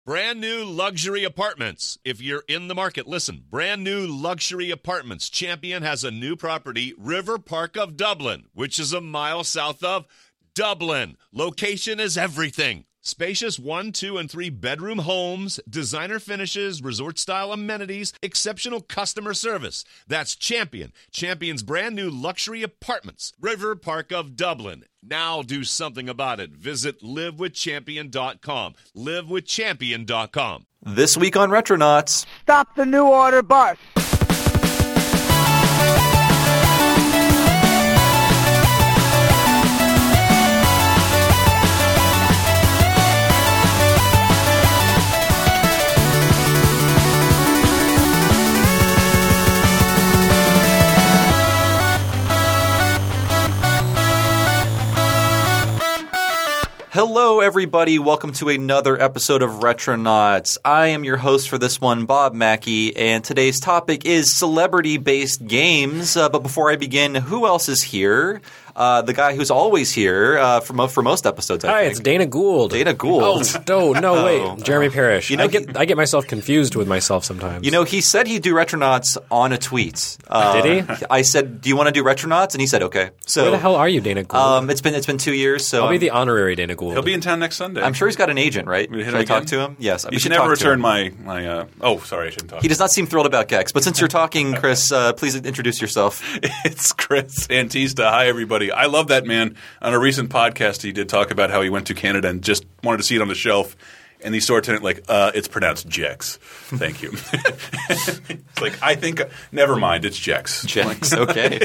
Brand new luxury apartments. If you're in the market, listen. Brand new luxury apartments. Champion has a new property, River Park of Dublin, which is a mile south of Dublin. Location is everything. Spacious 1, 2, and 3 bedroom homes, designer finishes, resort-style amenities, exceptional customer service. That's Champion. Champion's brand new luxury apartments, River Park of Dublin. Now do something about it. Visit livewithchampion.com. Livewithchampion.com. This week on Retronauts. Stop the New Order bus. Hello, everybody. Welcome to another episode of Retronauts. I am your host for this one, Bob Mackey, and today's topic is celebrity-based games. But before I begin, who else is here? The guy who's always here for most episodes, I think. Hi, it's Dana Gould. Dana Gould. Oh, no, wait. Jeremy Parrish. You know, I get myself confused with myself sometimes. You know, he said he'd do Retronauts on a tweet. Did he? I said, do you want to do Retronauts? And he said, okay. So, where the hell are you, Dana Gould? It's been 2 years. So I'll be the honorary Dana Gould. He'll be in town next Sunday. I'm sure he's got an agent, right? We hit Should him I talk again? to him? Yes. You should never return my oh, sorry, I shouldn't talk. He does not seem thrilled about Gex. But since you're talking, Chris, please introduce yourself. It's Chris Antista. Hi, everybody. I love that man. On a recent podcast, he did talk about how he went to Canada and just wanted to see it on the shelf. And the store attendant it's pronounced Jex. Thank you. It's like, I think, never mind, it's Jex. Jex, okay.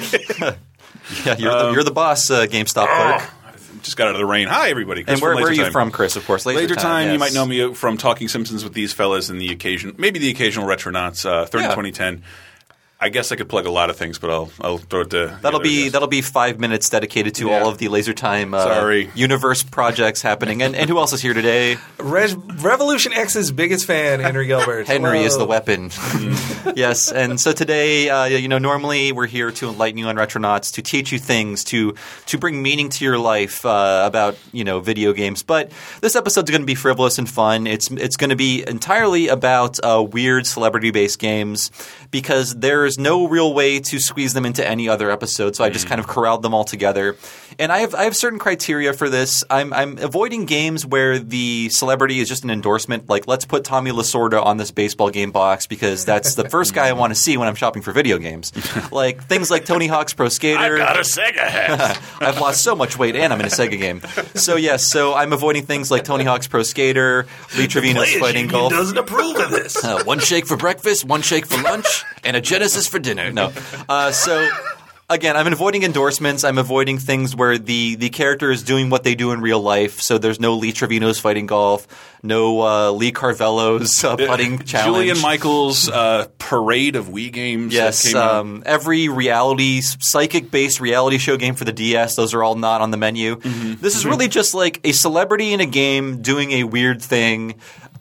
Yeah, you're the boss, GameStop clerk. Just got out of the rain. Hi, everybody. Chris And where are you Time. from, Chris, of course? Laser Time, yes. You might know me from Talking Simpsons with these fellas and the occasional Retronauts, 2010. I guess I could plug a lot of things, but I'll throw it to That'll be 5 minutes dedicated to all of the Laser Time universe projects happening. And who else is here today? Revolution X's biggest fan, Henry Gilbert. Henry is the weapon. Yes, and so today, normally we're here to enlighten you on Retronauts, to teach you things, to bring meaning to your life about video games. But this episode's going to be frivolous and fun. It's going to be entirely about weird celebrity-based games because there's no real way to squeeze them into any other episode. So I just kind of corralled them all together. And I have certain criteria for this. I'm avoiding games where the celebrity is just an endorsement. Like, let's put Tommy Lasorda on this baseball game box because that's the first guy I want to see when I'm shopping for video games. Like things like Tony Hawk's Pro Skater. I've got a Sega hat. I've lost so much weight and I'm in a Sega game. So yes, so I'm avoiding things like Tony Hawk's Pro Skater, Lee Trevino's Fighting Golf. Doesn't approve of this. One shake for breakfast, one shake for lunch, and a Genesis for dinner. No. So again, I'm avoiding endorsements. I'm avoiding things where the character is doing what they do in real life. So there's no Lee Trevino's Fighting Golf, no Lee Carvello's putting challenge. Julian Michaels' parade of Wii games. Yes, that came out. every psychic-based reality show game for the DS, those are all not on the menu. Mm-hmm. This is really just like a celebrity in a game doing a weird thing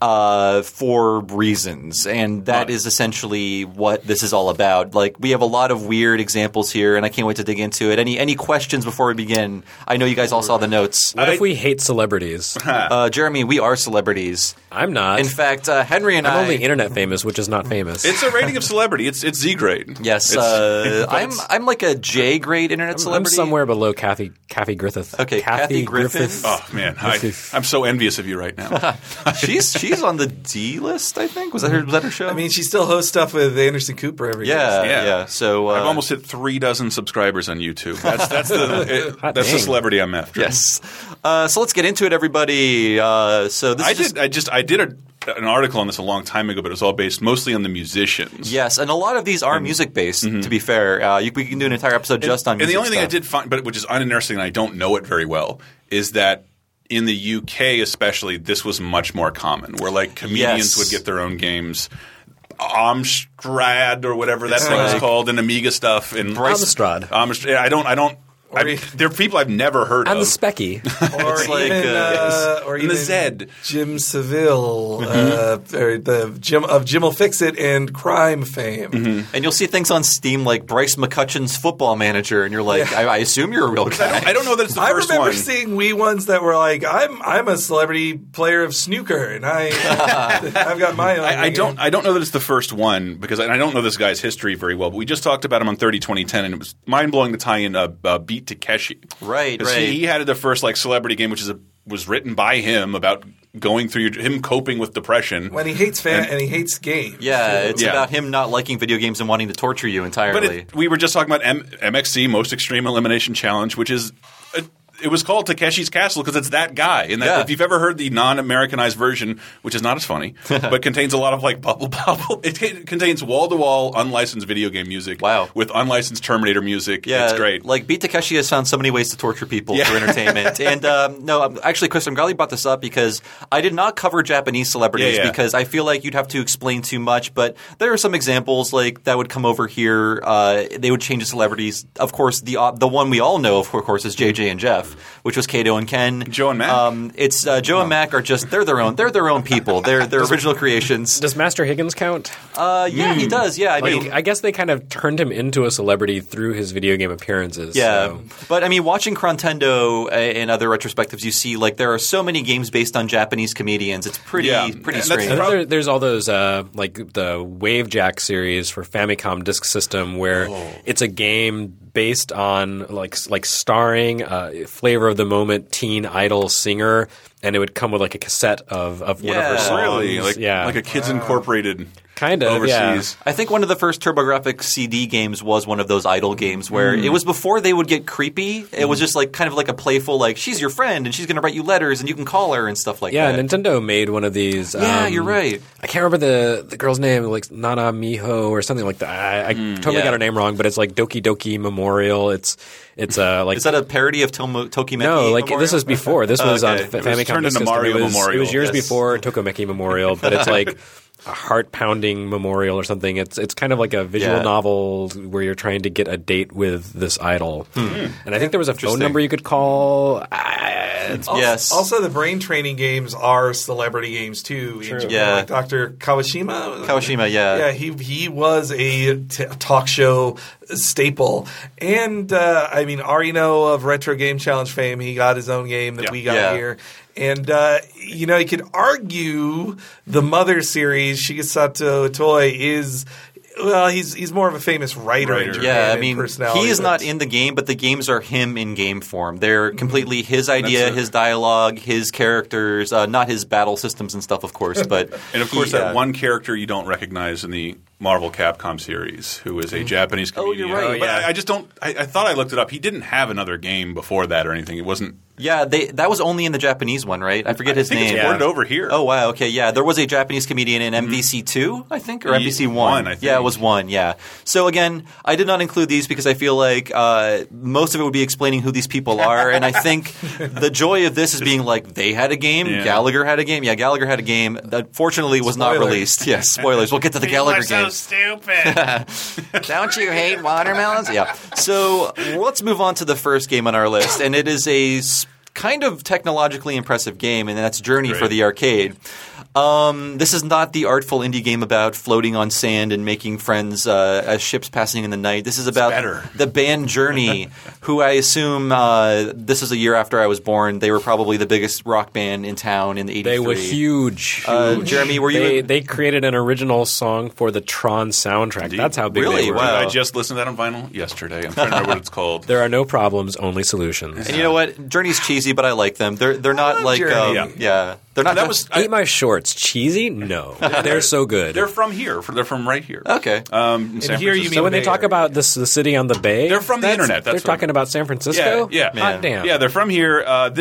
for reasons, and that is essentially what this is all about. Like, we have a lot of weird examples here, and I can't wait to dig into it. Any questions before we begin? I know you guys all saw the notes. What if we hate celebrities? Jeremy, we are celebrities. I'm not. In fact, Henry and I'm only internet famous, which is not famous. It's a rating of celebrity. It's Z grade. Yes, I'm like a J grade internet celebrity. I'm somewhere below Kathy Griffith. Okay, Kathy Griffith. Oh man, I'm so envious of you right now. She's on the D list, I think. Was that her show? I mean, she still hosts stuff with Anderson Cooper every day. Yeah. So I've almost hit 36 subscribers on YouTube. That's the celebrity I'm after. Yes. So let's get into it, everybody. I did an article on this a long time ago, but it was all based mostly on the musicians. Yes, and a lot of these are music-based, to be fair. We can do an entire episode just on music. And the only thing stuff. I did find, but which is uninteresting and I don't know it very well, is that in the UK especially, this was much more common, where like comedians would get their own games. Amstrad or whatever that thing is called, and Amiga stuff. And Amstrad. I don't They're people I've never heard And of. the Specky. Or It's like, or And even the Zed. Jim Seville, or the Jim'll Fix It and Crime fame. And you'll see things on Steam like Bryce McCutcheon's Football Manager, and you're like, I assume you're a real guy. I don't know that it's the I first remember one. seeing Wii ones that were like, I'm a celebrity player of snooker, and I've got my own. I game. don't know that it's the first one because I don't know this guy's history very well. But we just talked about him on 30-2010, and it was mind blowing to tie in Beat Takeshi. Right, 'Cause right. He had the first like celebrity game, which was written by him about going through him coping with depression. When he hates and he hates games. Yeah, it's Yeah. about him not liking video games and wanting to torture you entirely. But we were just talking about MXC, Most Extreme Elimination Challenge, which is it was called Takeshi's Castle because it's that guy. And that, Yeah. if you've ever heard the non-Americanized version, which is not as funny, but contains a lot of like bubble. It contains wall-to-wall unlicensed video game music. Wow. With unlicensed Terminator music. Yeah, it's great. Like Beat Takeshi has found so many ways to torture people Yeah. for entertainment. And no, actually, Chris, I'm glad you brought this up because I did not cover Japanese celebrities Yeah. because I feel like you'd have to explain too much. But there are some examples like that would come over here. They would change the celebrities. Of course, the one we all know, of course, is JJ and Jeff, which was Kato and Ken. Joe and Mac? It's Joe and Mac are just they're their own people. They're original creations. Does Master Higgins count? Yeah, he does. Yeah, I mean. I guess they kind of turned him into a celebrity through his video game appearances. Yeah, so. but I mean, watching Crontendo and other retrospectives, you see like there are so many games based on Japanese comedians. It's pretty And that's strange. And then there's all those like the Wavejack series for Famicom Disk System, where it's a game based on like starring flavor of the moment teen idol singer, and it would come with like a cassette of one of her Yeah. songs. Really? Like a Kids Incorporated Kind of, overseas. I think one of the first TurboGrafx CD games was one of those idol games where it was before they would get creepy. It was just like kind of like a playful, like she's your friend and she's going to write you letters and you can call her and stuff like Yeah, that. Nintendo made one of these. Yeah, you're right. I can't remember the girl's name, like Nana Miho or something like that. I totally yeah. got her name wrong, but it's like Doki Doki Memorial. It's like Is that a parody of Tokimeki? no, like Memorial? this was before. This was on Okay. It was Famicom turned Disk into System. Mario It was Memorial. years Yes. before Tokomeki Memorial, but it's like a heart-pounding memorial or something. It's kind of like a visual Yeah. novel where you're trying to get a date with this idol. And I think there was a phone Interesting. number you could call. Yes. Also, the brain training games are celebrity games too. in Japan. Yeah. Like Dr. Kawashima. Kawashima, yeah. Yeah, he was a talk show staple, and I mean Arino of Retro Game Challenge fame. He got his own game that Yeah. we got Yeah. here. And, you could argue the Mother series, Shigesato Itoi, is, well, he's more of a famous writer. in Japan Yeah, I and mean, personality, he is but- not in the game, but the games are him in game form. They're completely his idea, That's it. his dialogue, his characters, not his battle systems and stuff, of course. But And of course, that one character you don't recognize in the Marvel Capcom series, who is a Japanese comedian. you're right. But yeah. I just don't. I thought I looked it up. He didn't have another game before that or anything. It wasn't. Yeah, that was only in the Japanese one, right? I forget his I think name. it's ported over here. Oh wow, okay, yeah. There was a Japanese comedian in MVC2, I think, or MVC1. One, I think. Yeah, it was one. Yeah. So again, I did not include these because I feel like most of it would be explaining who these people are, and I think the joy of this is being like they had a game, Yeah. Gallagher had a game. Yeah, Gallagher had a game that fortunately was not Spoiler. released. Yes, spoilers. We'll get to the Gallagher game. stupid. Don't you hate watermelons? Yeah. So let's move on to the first game on our list, and it is a kind of technologically impressive game, and that's Journey for Great. the arcade. This is not the artful indie game about floating on sand and making friends as ships passing in the night. This is about better. the band Journey, who I assume this is a year after I was born. They were probably the biggest rock band in town in the 83. They were huge. Jeremy, were you? They created an original song for the Tron soundtrack. Indeed. That's how big Really? they were. Wow. I just listened to that on vinyl yesterday. I'm trying to remember what it's called. There are no problems, only solutions. And you know what? Journey's cheesy, but I like them. They're not like Journey. yeah. They're not. That was Eat my shorts. Cheesy? No. They're so good. They're from here. They're from right here. okay. In San here you Francisco. So when they Bay talk Area. about this, the city on the bay, They're from the internet, that's they're what- talking about San Francisco. Yeah, yeah. Hot damn. Yeah, they're from here.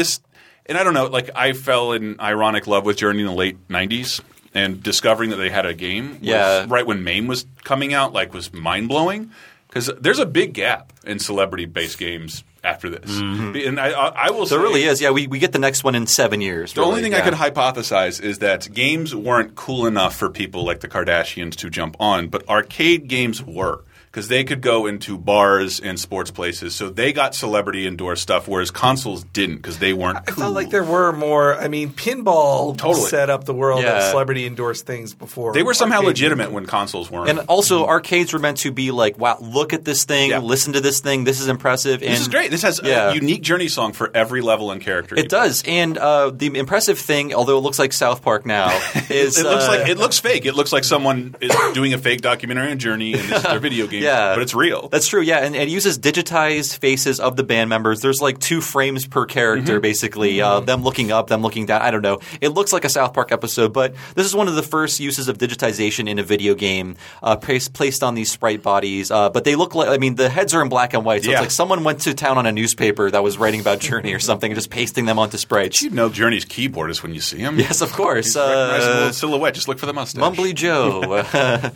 And I don't know. Like I fell in ironic love with Journey in the late '90s, and discovering that they had a game. Yeah. right when MAME was coming out, like was mind blowing because there's a big gap in celebrity based games after this. And I will say There really is. Yeah, we get the next one in 7 years. The only thing I could hypothesize is that games weren't cool enough for people like the Kardashians to jump on, but arcade games were. because they could go into bars and sports places. So they got celebrity endorsed stuff, whereas consoles didn't because they weren't cool. I felt like there were more. I mean, pinball Totally. set up the world Yeah. of celebrity endorsed things before. They were somehow arcade legitimate movies. when consoles weren't. And also, arcades were meant to be like, wow, look at this thing, Yeah. listen to this thing, this is impressive. This is great. This has a unique Journey song for every level and character. It does. And the impressive thing, although it looks like South Park now, is it looks fake. It looks like someone is doing a fake documentary on Journey and this is their video game. Yeah. But it's real. That's true, yeah. And it uses digitized faces of the band members. There's like 2 frames per character, basically. Them looking up, them looking down. I don't know. It looks like a South Park episode, but this is one of the first uses of digitization in a video game placed on these sprite bodies. But they look like, I mean, the heads are in black and white. So Yeah. it's like someone went to town on a newspaper that was writing about Journey or something and just pasting them onto sprites. You know Journey's keyboard is when you see him. Yes, of course. He's a recognizable silhouette. Just look for the mustache. Mumbly Joe.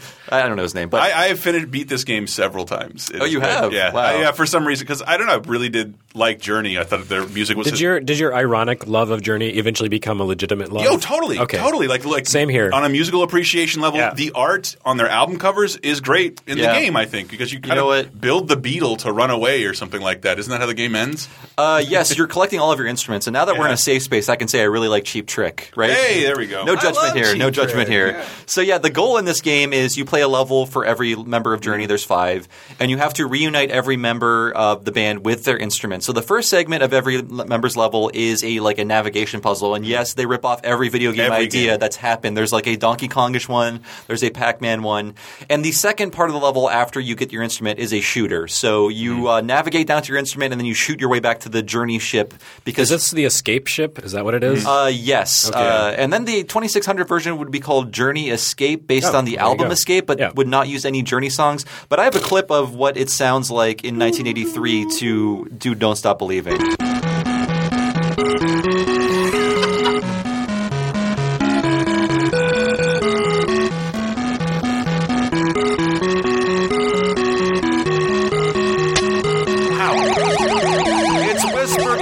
I don't know his name, but I have beat this game several times. Oh, you have? Yeah. Wow. Yeah, for some reason. Because I don't know. I really did like Journey. I thought their music was Did your ironic love of Journey eventually become a legitimate love? Yo, totally. Okay. Totally. Like Same here. On a musical appreciation level, Yeah. the art on their album covers is great in Yeah. the game, I think, because you kind know of what? build the beetle to run away or something like that. Isn't that how the game ends? yes, you're collecting all of your instruments. And now that we're in a safe space, I can say I really like Cheap Trick, right? Hey, there we go. No judgment love here. Cheap No judgment Trick, here. yeah. So yeah, the goal in this game is you play a level for every member of Journey. There's 5, and you have to reunite every member of the band with their instrument. So the first segment of every member's level is a navigation puzzle. And yes, they rip off every video game Every idea game. that's happened. There's like a Donkey Kongish one. There's a Pac-Man one. And the second part of the level after you get your instrument is a shooter. So you navigate down to your instrument and then you shoot your way back to the Journey ship because Is this the escape ship? Is that what it is? yes. Okay. And then the 2600 version would be called Journey Escape based on the there you album go. Escape, but Yeah. would not use any Journey songs. But I have a clip of what it sounds like in 1983 to do Don't Stop Believing. It's Whisper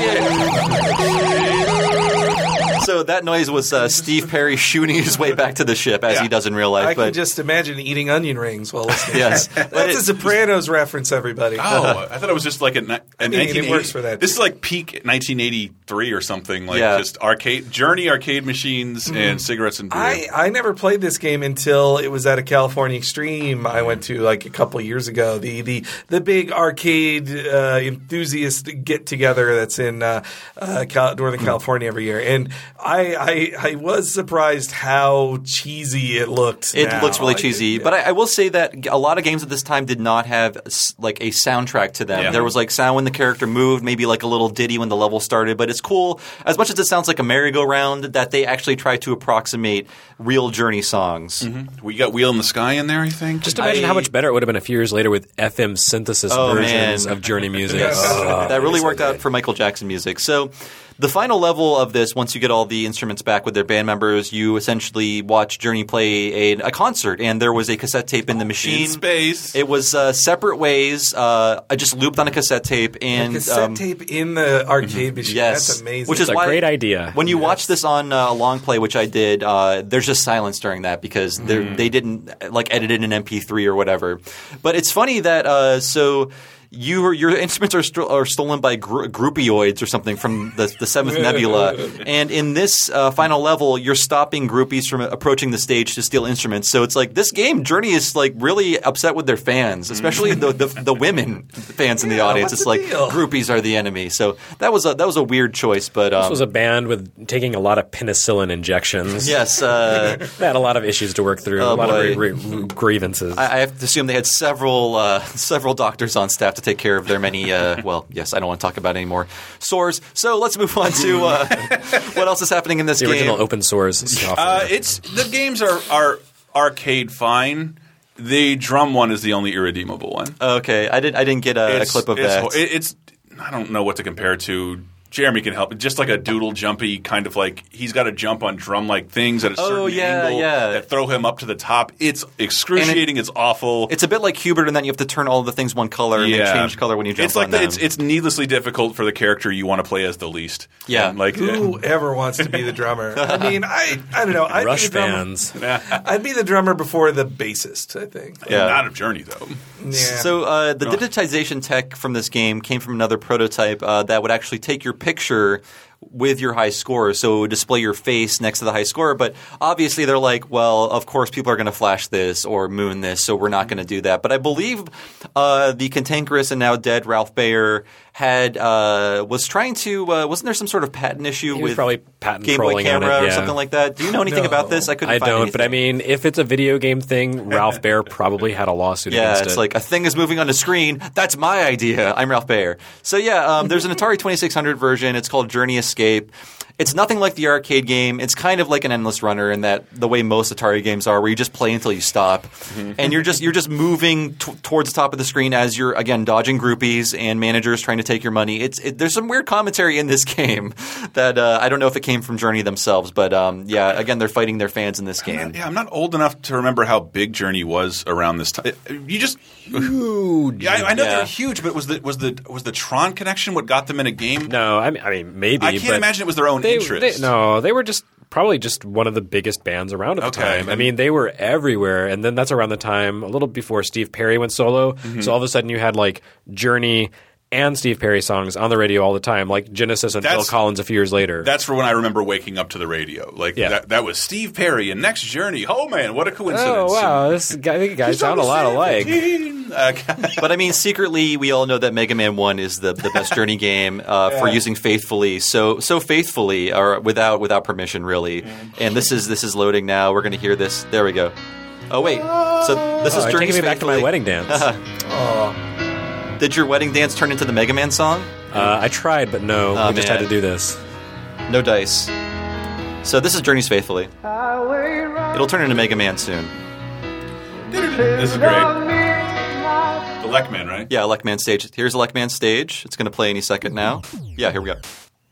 Quiet. So that noise was Steve Perry shooting his way back to the ship, as he does in real life. I but can just imagine eating onion rings while listening. yes, That's a Sopranos reference, everybody. Oh, I thought it was just like a mean, 1980. it works for that. This is like peak 1983 or something. Like Yeah. just Journey arcade machines and cigarettes and beer. I never played this game until it was at a California Extreme I went to like a couple of years ago. The big arcade enthusiast get together that's in Northern California every year, and I was surprised how cheesy it looked. it now. looks really cheesy. But I will say that a lot of games at this time did not have like a soundtrack to them. Yeah. There was like sound when the character moved, maybe like a little ditty when the level started. But it's cool, as much as it sounds like a merry-go-round, that they actually try to approximate real Journey songs. We got Wheel in the Sky in there, I think. Just imagine how much better it would have been a few years later with FM synthesis versions man. of Journey music. That really worked out for Michael Jackson music. So the final level of this, once you get all the instruments back with their band members, you essentially watch Journey play a concert, and there was a cassette tape in the machine. In space. It was separate ways. I just looped on a cassette tape and cassette tape in the arcade machine. yes, That's amazing. which is It's a why great idea. When you watch this on long play, which I did, there's just silence during that because they didn't like edit it in MP3 or whatever. But it's funny that so. Your instruments are stolen by groupioids or something from the Seventh Nebula, and in this final level, you're stopping groupies from approaching the stage to steal instruments. So it's like this game, Journey is like really upset with their fans, especially the women fans in the audience. what's It's the like deal? groupies are the enemy. So that was a weird choice, but This was a band with taking a lot of penicillin injections. yes. They had a lot of issues to work through, a lot boy. of grievances. I have to assume they had several doctors on staff to take care of their many. Well, yes, I don't want to talk about it anymore. Sores. So let's move on to what else is happening in this the game. original open source software. It's the games are arcade fine. The drum one is the only irredeemable one. Okay, I didn't get a clip of that. It's I don't know what to compare to. Jeremy can help. Just like a doodle jumpy kind of like he's got to jump on drum-like things at a certain angle that throw him up to the top. It's excruciating. It's awful. It's a bit like Hubert, and then you have to turn all of the things one color and then change color when you jump on them. It's needlessly difficult for the character you want to play as the least. Yeah. And like Whoever wants to be the drummer? I mean, I don't know. Rush fans. I'd be the drummer before the bassist, I think. Yeah. Not of Journey though. Yeah. So the digitization tech from this game came from another prototype that would actually take your picture with your high score, so it would display your face next to the high score. But obviously they're like, well, of course people are going to flash this or moon this, so we're not going to do that. But I believe the cantankerous and now dead Ralph Baer was trying to wasn't there some sort of patent issue with probably patent Game Boy trolling on Camera it, or something like that? Do you know anything about this? I couldn't find anything. But I mean, if it's a video game thing, Ralph Baer probably had a lawsuit against it. Yeah, it's like a thing is moving on the screen. That's my idea. I'm Ralph Baer. So there's an Atari 2600 version. It's called Journey Escape. It's nothing like the arcade game. It's kind of like an endless runner in that the way most Atari games are, where you just play until you stop, and you're just moving towards the top of the screen as you're again dodging groupies and managers trying to take your money. There's some weird commentary in this game that I don't know if it came from Journey themselves, but again they're fighting their fans in this game. I'm not old enough to remember how big Journey was around this time. You just Huge. Yeah, I know they were huge, but was the Tron connection what got them in a game? No, I mean maybe. I can't imagine it was their own interest. They were probably just one of the biggest bands around at the time. I mean, they were everywhere, and then that's around the time a little before Steve Perry went solo. Mm-hmm. So all of a sudden you had like Journey and Steve Perry songs on the radio all the time, like Genesis and Phil Collins a few years later. That's for when I remember waking up to the radio. That was Steve Perry and Next Journey. Oh man, what a coincidence! Oh wow, I think you guys sound a lot alike. But I mean, secretly, we all know that Mega Man 1 is the best Journey game for using faithfully, so faithfully, or without permission, really. And this is loading now. We're going to hear this. There we go. Oh wait, so this is Journey's taking me back to my wedding dance. Did your wedding dance turn into the Mega Man song? I tried, but no. We just had to do this. No dice. So this is Journey's Faithfully. It'll turn into Mega Man soon. This is great. The Lek-Man, right? Yeah, Lek-Man stage. Here's a Lek-Man stage. It's going to play any second now. Yeah, here we go.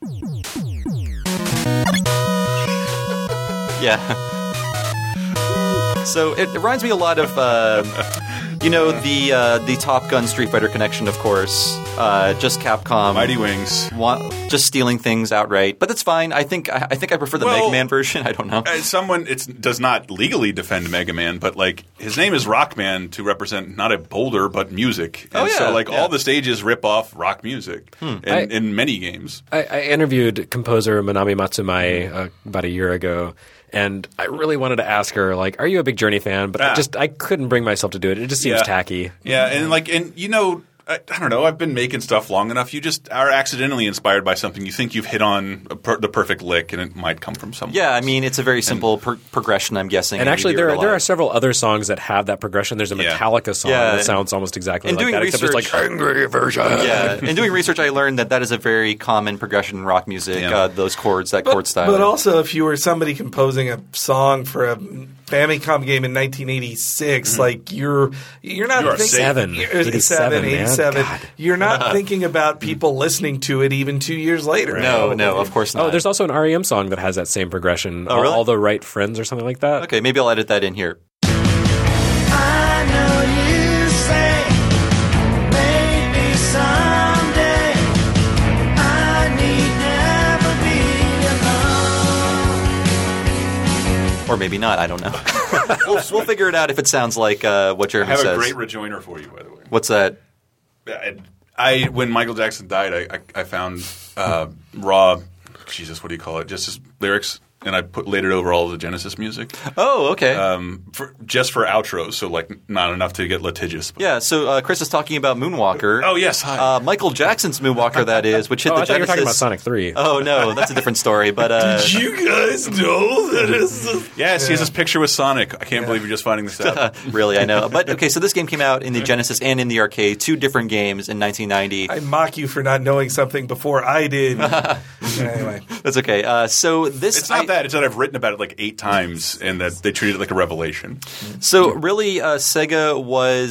Yeah. So it reminds me a lot of, the Top Gun Street Fighter connection, of course. Just Capcom. Mighty Wings. Just stealing things outright. But that's fine. I think I prefer the Mega Man version. I don't know. Someone does not legally defend Mega Man, but his name is Rockman to represent not a boulder but music. And all the stages rip off rock music in many games. I interviewed composer Manami Matsumae about a year ago. And I really wanted to ask her, are you a big Journey fan? But I couldn't bring myself to do it. It just seems tacky. Yeah, I don't know. I've been making stuff long enough. You just are accidentally inspired by something. You think you've hit on the perfect lick, and it might come from somewhere. Yeah, I mean, it's a very simple progression, I'm guessing. And actually, there are several other songs that have that progression. There's a Metallica song that sounds almost exactly like that, except it's angry version. Yeah, in doing research, I learned that is a very common progression in rock music, those chords, chord style. But also, if you were somebody composing a song for a Famicom game in 1986, you're not thinking 87. You're not thinking about people listening to it even 2 years later. No, of course not. Oh, there's also an REM song that has that same progression. Oh, really? All the Right Friends or something like that. Okay, maybe I'll edit that in here. I know you say maybe someday I need never be alone. Or maybe not. I don't know. We'll figure it out if it sounds like what Jeremy says. I have a great rejoinder for you, by the way. What's that? When Michael Jackson died, I found raw, Jesus, what do you call it? Just his lyrics, and I laid it over all of the Genesis music. Oh, okay. Just for outros, so not enough to get litigious. But. Yeah, so Chris is talking about Moonwalker. Oh, yes, hi. Michael Jackson's Moonwalker, that is, which hit the I thought Genesis. you were talking about Sonic 3. Oh, no, that's a different story. But did you guys know that is? Yes, he has this picture with Sonic. I can't believe you're just finding this out. Really, I know. But okay, so this game came out in the Genesis and in the arcade, 2 different games in 1990. I mock you for not knowing something before I did. Anyway, that's okay. So this it's not that. It's that I've written about it 8 times, and that they treated it like a revelation. So really, Sega was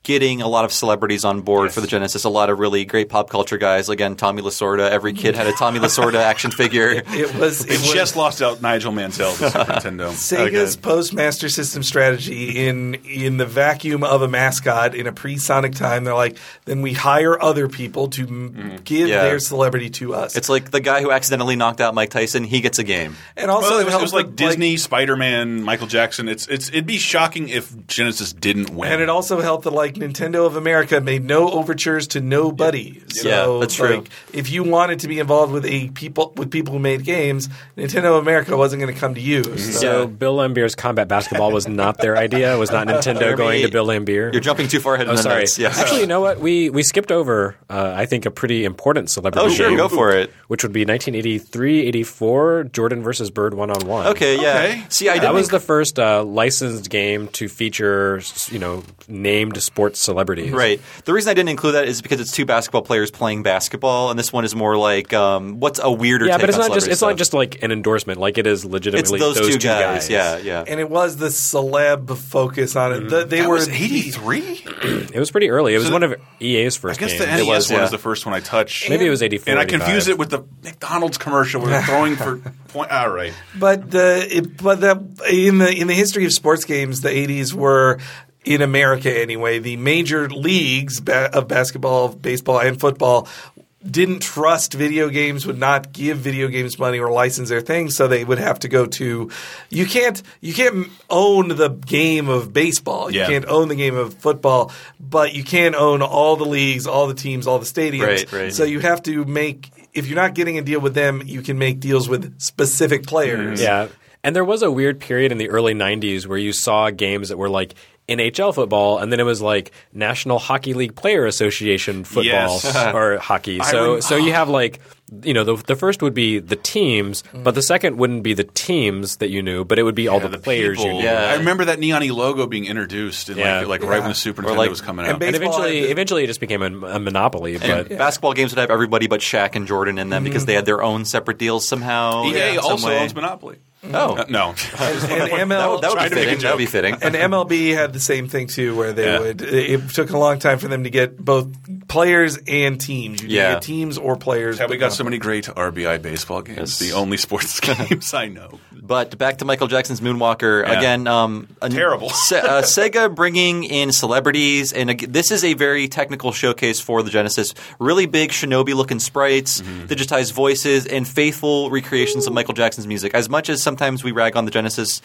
getting a lot of celebrities on board for the Genesis. A lot of really great pop culture guys. Again, Tommy Lasorda. Every kid had a Tommy Lasorda action figure. It just lost out Nigel Mansell to Super Nintendo. Sega's post-Master System strategy in the vacuum of a mascot in a pre-Sonic time, they're like, then we hire other people to give their celebrity to us. It's like the guy who accidentally knocked out Mike Tyson, he gets a game. And also Well, it was like Disney, Spider-Man, Michael Jackson. It'd be shocking if Genesis didn't win. And it also helped that like Nintendo of America made no overtures to nobody. So, Yeah, that's true. like, if you wanted to be involved with people who made games, Nintendo of America wasn't going to come to you. So Bill Lambier's Combat Basketball was not their idea. It was not Nintendo going to Bill Lambier. You're jumping too far ahead of the Sorry. notes. Yes. Actually, you know what? We skipped over, I think, a pretty important celebrity Oh, sure. game, Go for it. which would be 1983-84, Jordan versus Bird 1-on-1. Okay, yeah. Okay. See, I That didn't was the first licensed game to feature, named sports celebrities. Right. The reason I didn't include that is because it's two basketball players playing basketball, and this one is more like what's a weirder Yeah, take but it's on not just celebrity it's not stuff. just like an endorsement. Like it is It's legitimately those two guys. Yeah. And it was the celeb focus on it. They that were was 83? It was pretty early. It was one of EA's I first guess games. the NES was, one yeah. was the first one I touched. Maybe it was 84. And I 85. confused it with the McDonald's commercial where they're throwing for point. All right. But in the history of sports games, the 80s were, in America anyway, the major leagues of basketball, baseball, and football didn't trust video games, would not give video games money or license their things, so they would have to go to you can't own the game of baseball. You Yeah. can't own the game of football, but you can own all the leagues, all the teams, all the stadiums. Right. So you have to make if you're not getting a deal with them, you can make deals with specific players. Yeah. And there was a weird period in the early 90s where you saw games that were like NHL football, and then it was like National Hockey League Player Association football Yes. or hockey. So you have like, the first would be the teams, but the second wouldn't be the teams that you knew, but it would be all the players you people. knew. Yeah. I remember that Neon-y logo being introduced in right when the Super Nintendo like- was coming and out. ba- And Baseball had the- eventually it just became a monopoly. But basketball games would have everybody but Shaq and Jordan in them because they had their own separate deals somehow. EA some also way. owns Monopoly. Oh, No. And ML that would Trying be to make a fitting. That would be joke. fitting. And MLB had the same thing too, where they Yeah. would. It took a long time for them to get both players and teams. You Yeah. get teams or players. Have we got so many great RBI baseball games? The only sports games I know. But back to Michael Jackson's Moonwalker Yeah. again. Terrible. Sega bringing in celebrities, and this is a very technical showcase for the Genesis. Really big Shinobi-looking sprites, digitized voices, and faithful recreations of Michael Jackson's music. As much as sometimes we rag on the Genesis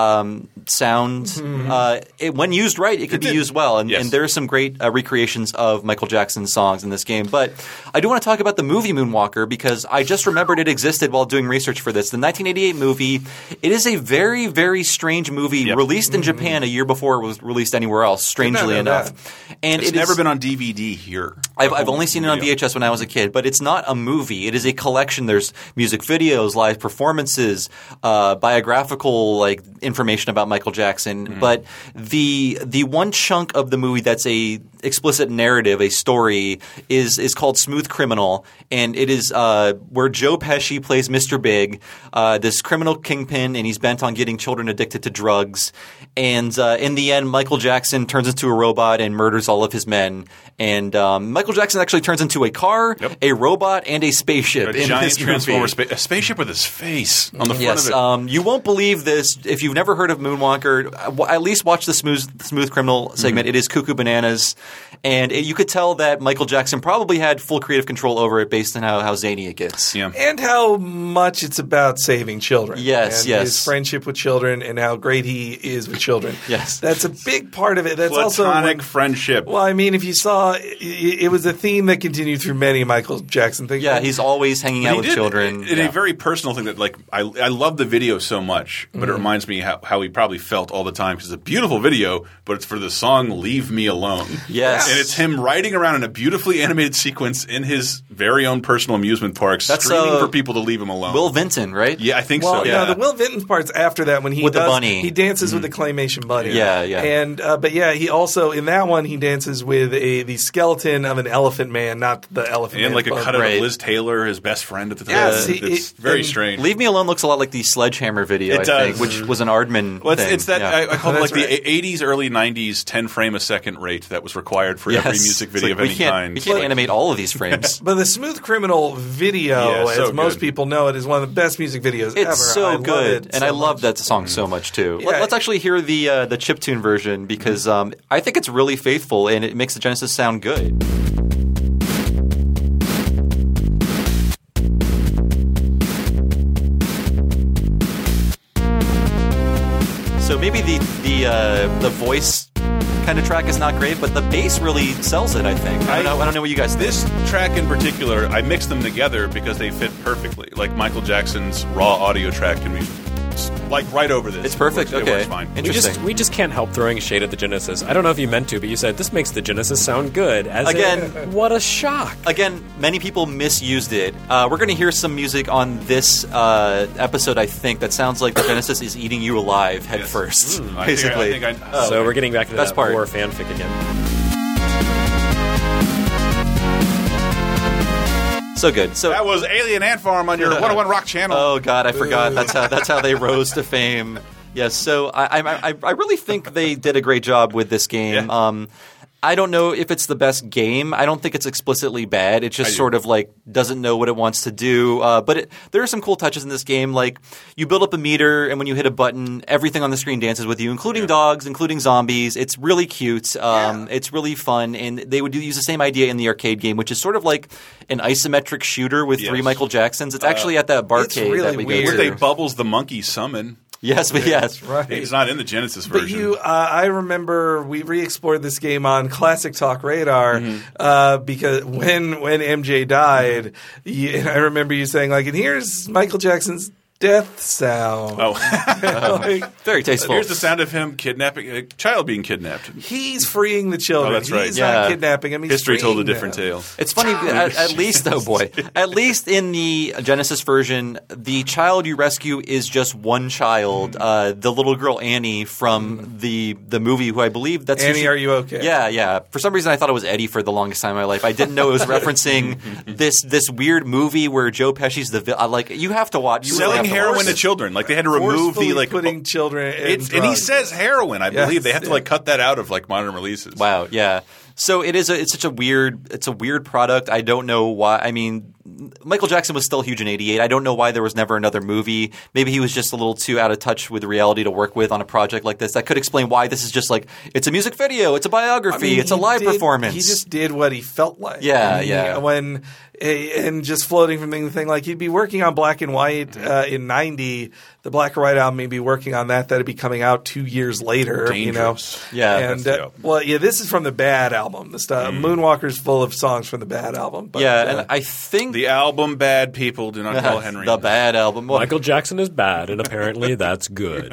sound, when used right, it could be used well. And, Yes. and there are some great recreations of Michael Jackson's songs in this game. But I do want to talk about the movie Moonwalker because I just remembered it existed while doing research for this. The 1988 movie, it is a very, very strange movie released in Japan a year before it was released anywhere else, strangely know enough. that. And It's it never is- been on DVD here. I've only seen it on VHS when I was a kid, but it's not a movie. It is a collection. There's music videos, live performances, biographical information about Michael Jackson. But the one chunk of the movie that's a explicit narrative, a story, is called Smooth Criminal, and it is where Joe Pesci plays Mr. Big, this criminal kingpin, and he's bent on getting children addicted to drugs. And in the end, Michael Jackson turns into a robot and murders all of his men. And Michael Jackson actually turns into a car, a robot, and a spaceship A in giant this movie. transformer a spaceship with his face on the front Yes, of it. you won't believe this if you've never heard of Moonwalker. At least watch the Smooth Criminal segment. It is cuckoo bananas, and you could tell that Michael Jackson probably had full creative control over it based on how zany it gets. Yeah. And how much it's about saving children. Yes, and yes. His friendship with children and how great he is with children. Yes. That's a big part of it. That's Platonic also friendship. well, I mean, if you saw, it was a theme that continued through many Michael Jackson things. Yeah, he's always hanging out He with did children. in a very personal thing that I love the video so much, but it reminds me how he probably felt all the time because it's a beautiful video, but it's for the song "Leave Me Alone." Yes. and it's him riding around in a beautifully animated sequence in his very own personal amusement park, screaming for people to leave him alone. Will Vinton, right? yeah, I think Well, so. Yeah, no, the Will Vinton part's after that when he With the does, bunny. he dances with the claymation bunny. Yeah, yeah. And but yeah, he also in that one he dances with the skeleton of an an Elephant Man, not the Elephant Man. And like a cut of Right. Liz Taylor, his best friend at the time. Yes, It's very strange. Leave Me Alone looks a lot like the Sledgehammer video, It I does. think, which was an Aardman Well, thing. it's that Yeah. I call it like That's the 80s, early 90s 10 frame a second rate that was required for every Yes. music It's video like, of any kind. We can't Like- animate all of these frames. But the Smooth Criminal video, Yeah, so as most good. people know it, is one of the best music videos ever. It's so I love good, it and so I love much. that song so much too. Yeah. Let's actually hear the chiptune version because I think it's really faithful and it makes the Genesis sound good. So maybe the voice kind of track is not great, but the bass really sells it. I think. I don't know what you guys think. This track in particular, I mixed them together because they fit perfectly. Like Michael Jackson's raw audio track can be like right over this. It's perfect. It works, Okay. it works fine. Interesting. We just can't help throwing shade at the Genesis. I don't know if you meant to, but you said this makes the Genesis sound good. As Again- in, what a shock! Again, many people misused it. We're going to hear some music on this episode, I think, that sounds like the Genesis is eating you alive head first, basically. I think I So we're getting back to Best that part. war fanfic again. So good. So, that was Alien Ant Farm on your 101 Rock channel. oh god, I forgot. That's how they rose to fame. Yes. So I really think they did a great job with this game. Yeah. I don't know if it's the best game. I don't think it's explicitly bad. It just sort of like doesn't know what it wants to do. But there are some cool touches in this game. Like you build up a meter, and when you hit a button, everything on the screen dances with you, including dogs, including zombies. It's really cute. It's really fun, and they would use the same idea in the arcade game, which is sort of like an isometric shooter with three Yes. Michael Jacksons. It's actually at that barcade really that we weird. go Where to. they Bubbles the monkey summon. Yes, but yes. right. It's not in the Genesis But version. I remember we re-explored this game on Classic Talk Radar because when MJ died, I remember you saying like, and here's Michael Jackson's death sound. Oh, Like, Very tasteful. here's the sound of him kidnapping a child being kidnapped. he's freeing the children. Oh, that's right. He's Yeah. not kidnapping him. He's History told a freeing different them. tale. It's funny, at least, oh boy, at least in the Genesis version, the child you rescue is just one child, the little girl Annie from the movie, who I believe that's Annie, are you okay? Yeah. For some reason, I thought it was Eddie for the longest time in my life. I didn't know it was referencing this weird movie where Joe Pesci's like. You have to watch. You really Selling have to heroin watch to it. children. Like they had to remove Forcefully the like putting children in and he drugs. says heroin. I believe Yes, they have to like cut that out of like modern releases. Wow, yeah. So it's such a weird product. I don't know why. I mean, Michael Jackson was still huge in '88. I don't know why there was never another movie. Maybe he was just a little too out of touch with reality to work with on a project like this. That could explain why this is just like it's a music video, it's a biography, I mean, it's a he live did- performance. He just did what he felt like. Yeah, And yeah. And just floating from thing to thing, like he'd be working on Black and White in '90. The Black and White album, he'd be working on that. That'd be coming out 2 years later. Dangerous. You know, Yeah, and that's the album. well, yeah, this is from the Bad album. The stuff Moonwalker's full of songs from the Bad album. But, yeah, and I think The album "Bad People Do Not Call Henry." the bad album. Well, Michael Jackson is bad, and apparently that's good.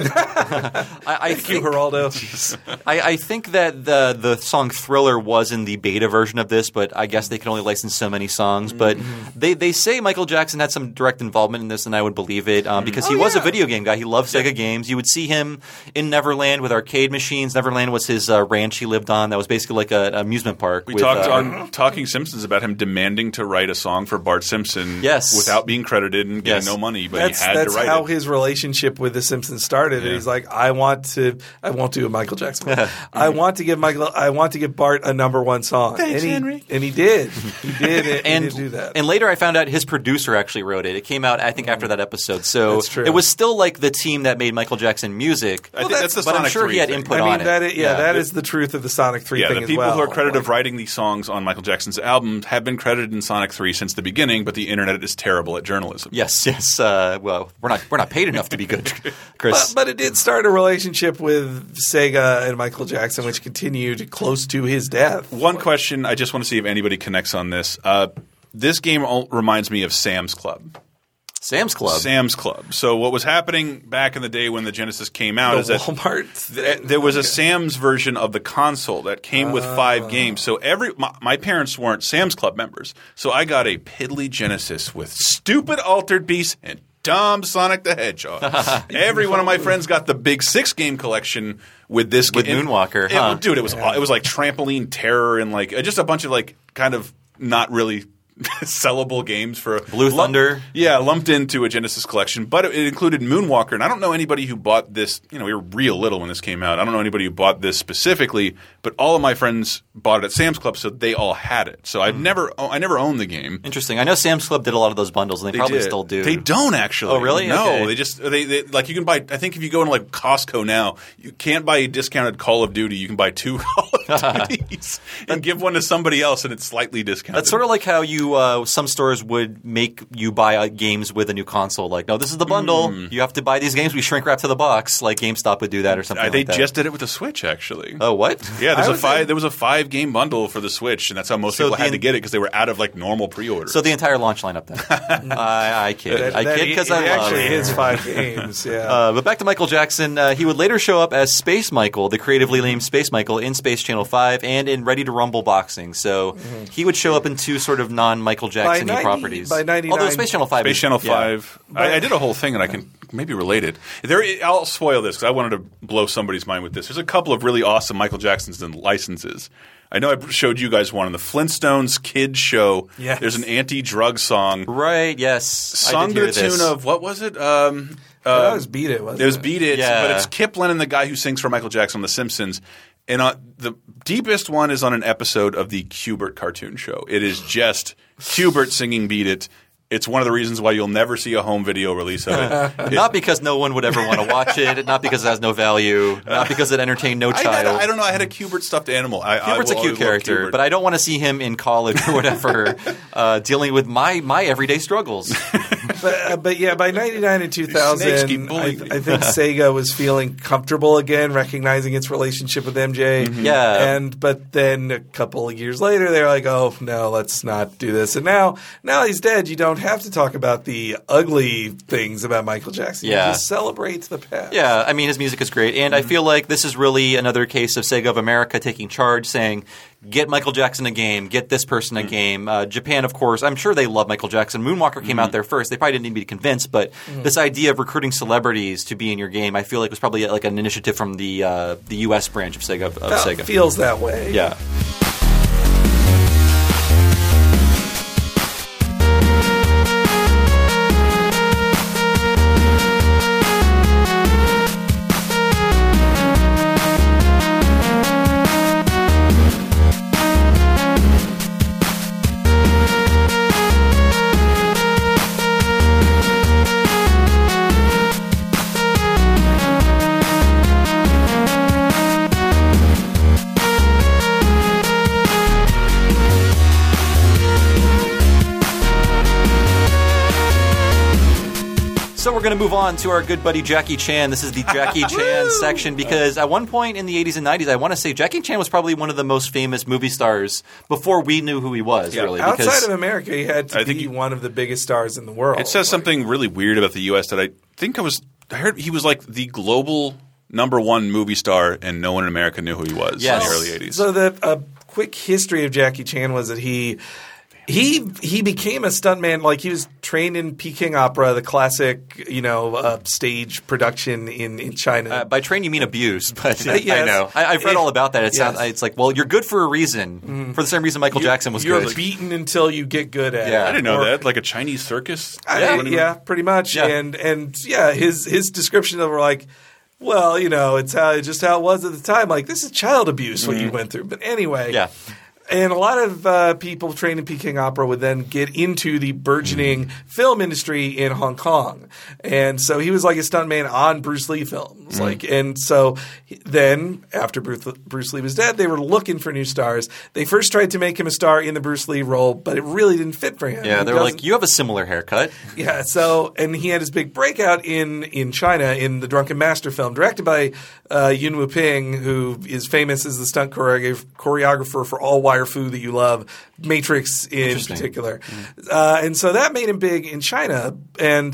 I Thank you, think Geraldo. I think that the song Thriller was in the beta version of this, but I guess they could only license so many songs. But they say Michael Jackson had some direct involvement in this, and I would believe it because he was a video game guy. He loved Sega games. You would see him in Neverland with arcade machines. Neverland was his ranch he lived on. That was basically like an amusement park. We with, talked on Talking Simpsons about him demanding to write a song for Bart Simpson Yes. without being credited and getting Yes. no money, but That's he had to write how it. his relationship with The Simpsons started. And he's like, I won't do a Michael Jackson. I want to give Bart a #1 song. Thanks, and Henry. And he did. He did. and he did do that. And later, I found out his producer actually wrote it. It came out, I think, after that episode. So That's true. it was still like the team that made Michael Jackson music. I think that's the but I'm Sonic sure 3 he had thing. input I mean, on it. that is the truth of the Sonic 3 Yeah, thing the as people well. who are credited Like, of writing these songs on Michael Jackson's album have been credited in Sonic 3 since the beginning, but the internet is terrible at journalism. Yes. Well, we're not paid enough to be good, Chris. But it did start a relationship with Sega and Michael Jackson, which continued close to his death. One question, I just want to see if anybody connects on this. This game reminds me of Sam's Club. Sam's Club. Sam's Club. So what was happening back in the day when the Genesis came out is The that Walmart. there was a Sam's version of the console that came with 5 games. So my parents weren't Sam's Club members. So I got a piddly Genesis with stupid Altered Beast and Tom Sonic the Hedgehog. Every one of my friends got the big 6-game collection with this With Moonwalker, huh? Dude, it was like Trampoline Terror and like just a bunch of like kind of not really sellable games for Blue Thunder. lumped into a Genesis collection, but it included Moonwalker. And I don't know anybody who bought this. You know, we were real little when this came out. I don't know anybody who bought this specifically, but all of my friends bought it at Sam's Club, so they all had it. So I never owned the game. Interesting. I know Sam's Club did a lot of those bundles, and they probably did. still do. They don't actually. Oh, really? No, Okay. they just they like you can buy. I think if you go into like Costco now, you can't buy a discounted Call of Duty. You can buy 2 Call of Duties and give one to somebody else, and it's slightly discounted. That's sort of like how you some stores would make you buy games with a new console. Like, no, this is the bundle. You have to buy these games. We shrink wrap to the box. Like GameStop would do that or something. They like that. just did it with the Switch, actually. Oh, what? Yeah, there was a 5-game bundle for the Switch, and that's how most people had to get it because they were out of like normal pre-order. So the entire launch lineup then. I kid. I kid because I love actually it. is 5 games. Yeah. But back to Michael Jackson. He would later show up as Space Michael, the creatively named Space Michael, in Space Channel 5 and in Ready to Rumble Boxing. So he would show up in 2 sort of non-Michael Jackson-y properties. By 99, although Space Channel 5 Space is, Channel yeah. 5. I did a whole thing, and I can maybe relate it. I'll spoil this because I wanted to blow somebody's mind with this. There's a couple of really awesome Michael Jackson's licenses. I know I showed you guys one on the Flintstones Kids Show. Yes. There's an anti-drug song. Right, yes. Sung I did to hear the this. tune of, what was it? that was Beat It, wasn't it? It was Beat It, Yeah. but it's Kip Lennon, the guy who sings for Michael Jackson on The Simpsons. And the deepest one is on an episode of the Q*bert cartoon show. It is just Q*bert singing Beat It. It's one of the reasons why you'll never see a home video release of it. Not because no one would ever want to watch it, not because it has no value, not because it entertained no child. I don't know. I had a Q*bert stuffed animal. Q*bert's a cute character, but I don't want to see him in college or whatever dealing with my everyday struggles. But yeah, by 99 and Snakes 2000, keep bullying me. I think Sega was feeling comfortable again, recognizing its relationship with MJ. Yeah. But then a couple of years later, they're like, oh, no, let's not do this. And now he's dead. You don't have to talk about the ugly things about Michael Jackson. Yeah. You just celebrate the past. Yeah, I mean, his music is great. And I feel like this is really another case of Sega of America taking charge, saying, get Michael Jackson a game, get this person a game. Japan, of course, I'm sure they love Michael Jackson. Moonwalker came out there first. They probably didn't need to be convinced, but this idea of recruiting celebrities to be in your game, I feel like was probably like an initiative from the U.S. branch of Sega. Sega. Feels that way. Yeah. So we're going to move on to our good buddy Jackie Chan. This is the Jackie Chan section because at one point in the 80s and 90s, I want to say Jackie Chan was probably one of the most famous movie stars before we knew who he was, really. Outside because of America, he had to be one of the biggest stars in the world. It says something really weird about the U.S. that I heard he was like the global #1 movie star, and no one in America knew who he was Yes. in the early 80s. So the quick history of Jackie Chan was that he became a stuntman. Like, he was trained in Peking Opera, the classic, stage production in China. by train you mean abuse, but Yes. I know. I've read all about that. Yes. It's like, well, you're good for a reason. For the same reason Michael Jackson was You're good. beaten until you get good at it. Yeah. I didn't know Or- that. Like a Chinese circus? Yeah, pretty much. Yeah. And his description of it were like, well, it's just how it was at the time. Like, this is child abuse what you went through. But anyway, Yeah. And a lot of people trained in Peking Opera would then get into the burgeoning film industry in Hong Kong. And so he was like a stuntman on Bruce Lee films. And so then after Bruce Lee was dead, they were looking for new stars. They first tried to make him a star in the Bruce Lee role, but it really didn't fit for him. Yeah, He they were doesn't- like, you have a similar haircut. Yeah, so and he had his big breakout in China in the Drunken Master film, directed by Yuen Wu-ping, who is famous as the stunt choreographer for all Wire Fu that you love, Matrix in particular. And so that made him big in China. And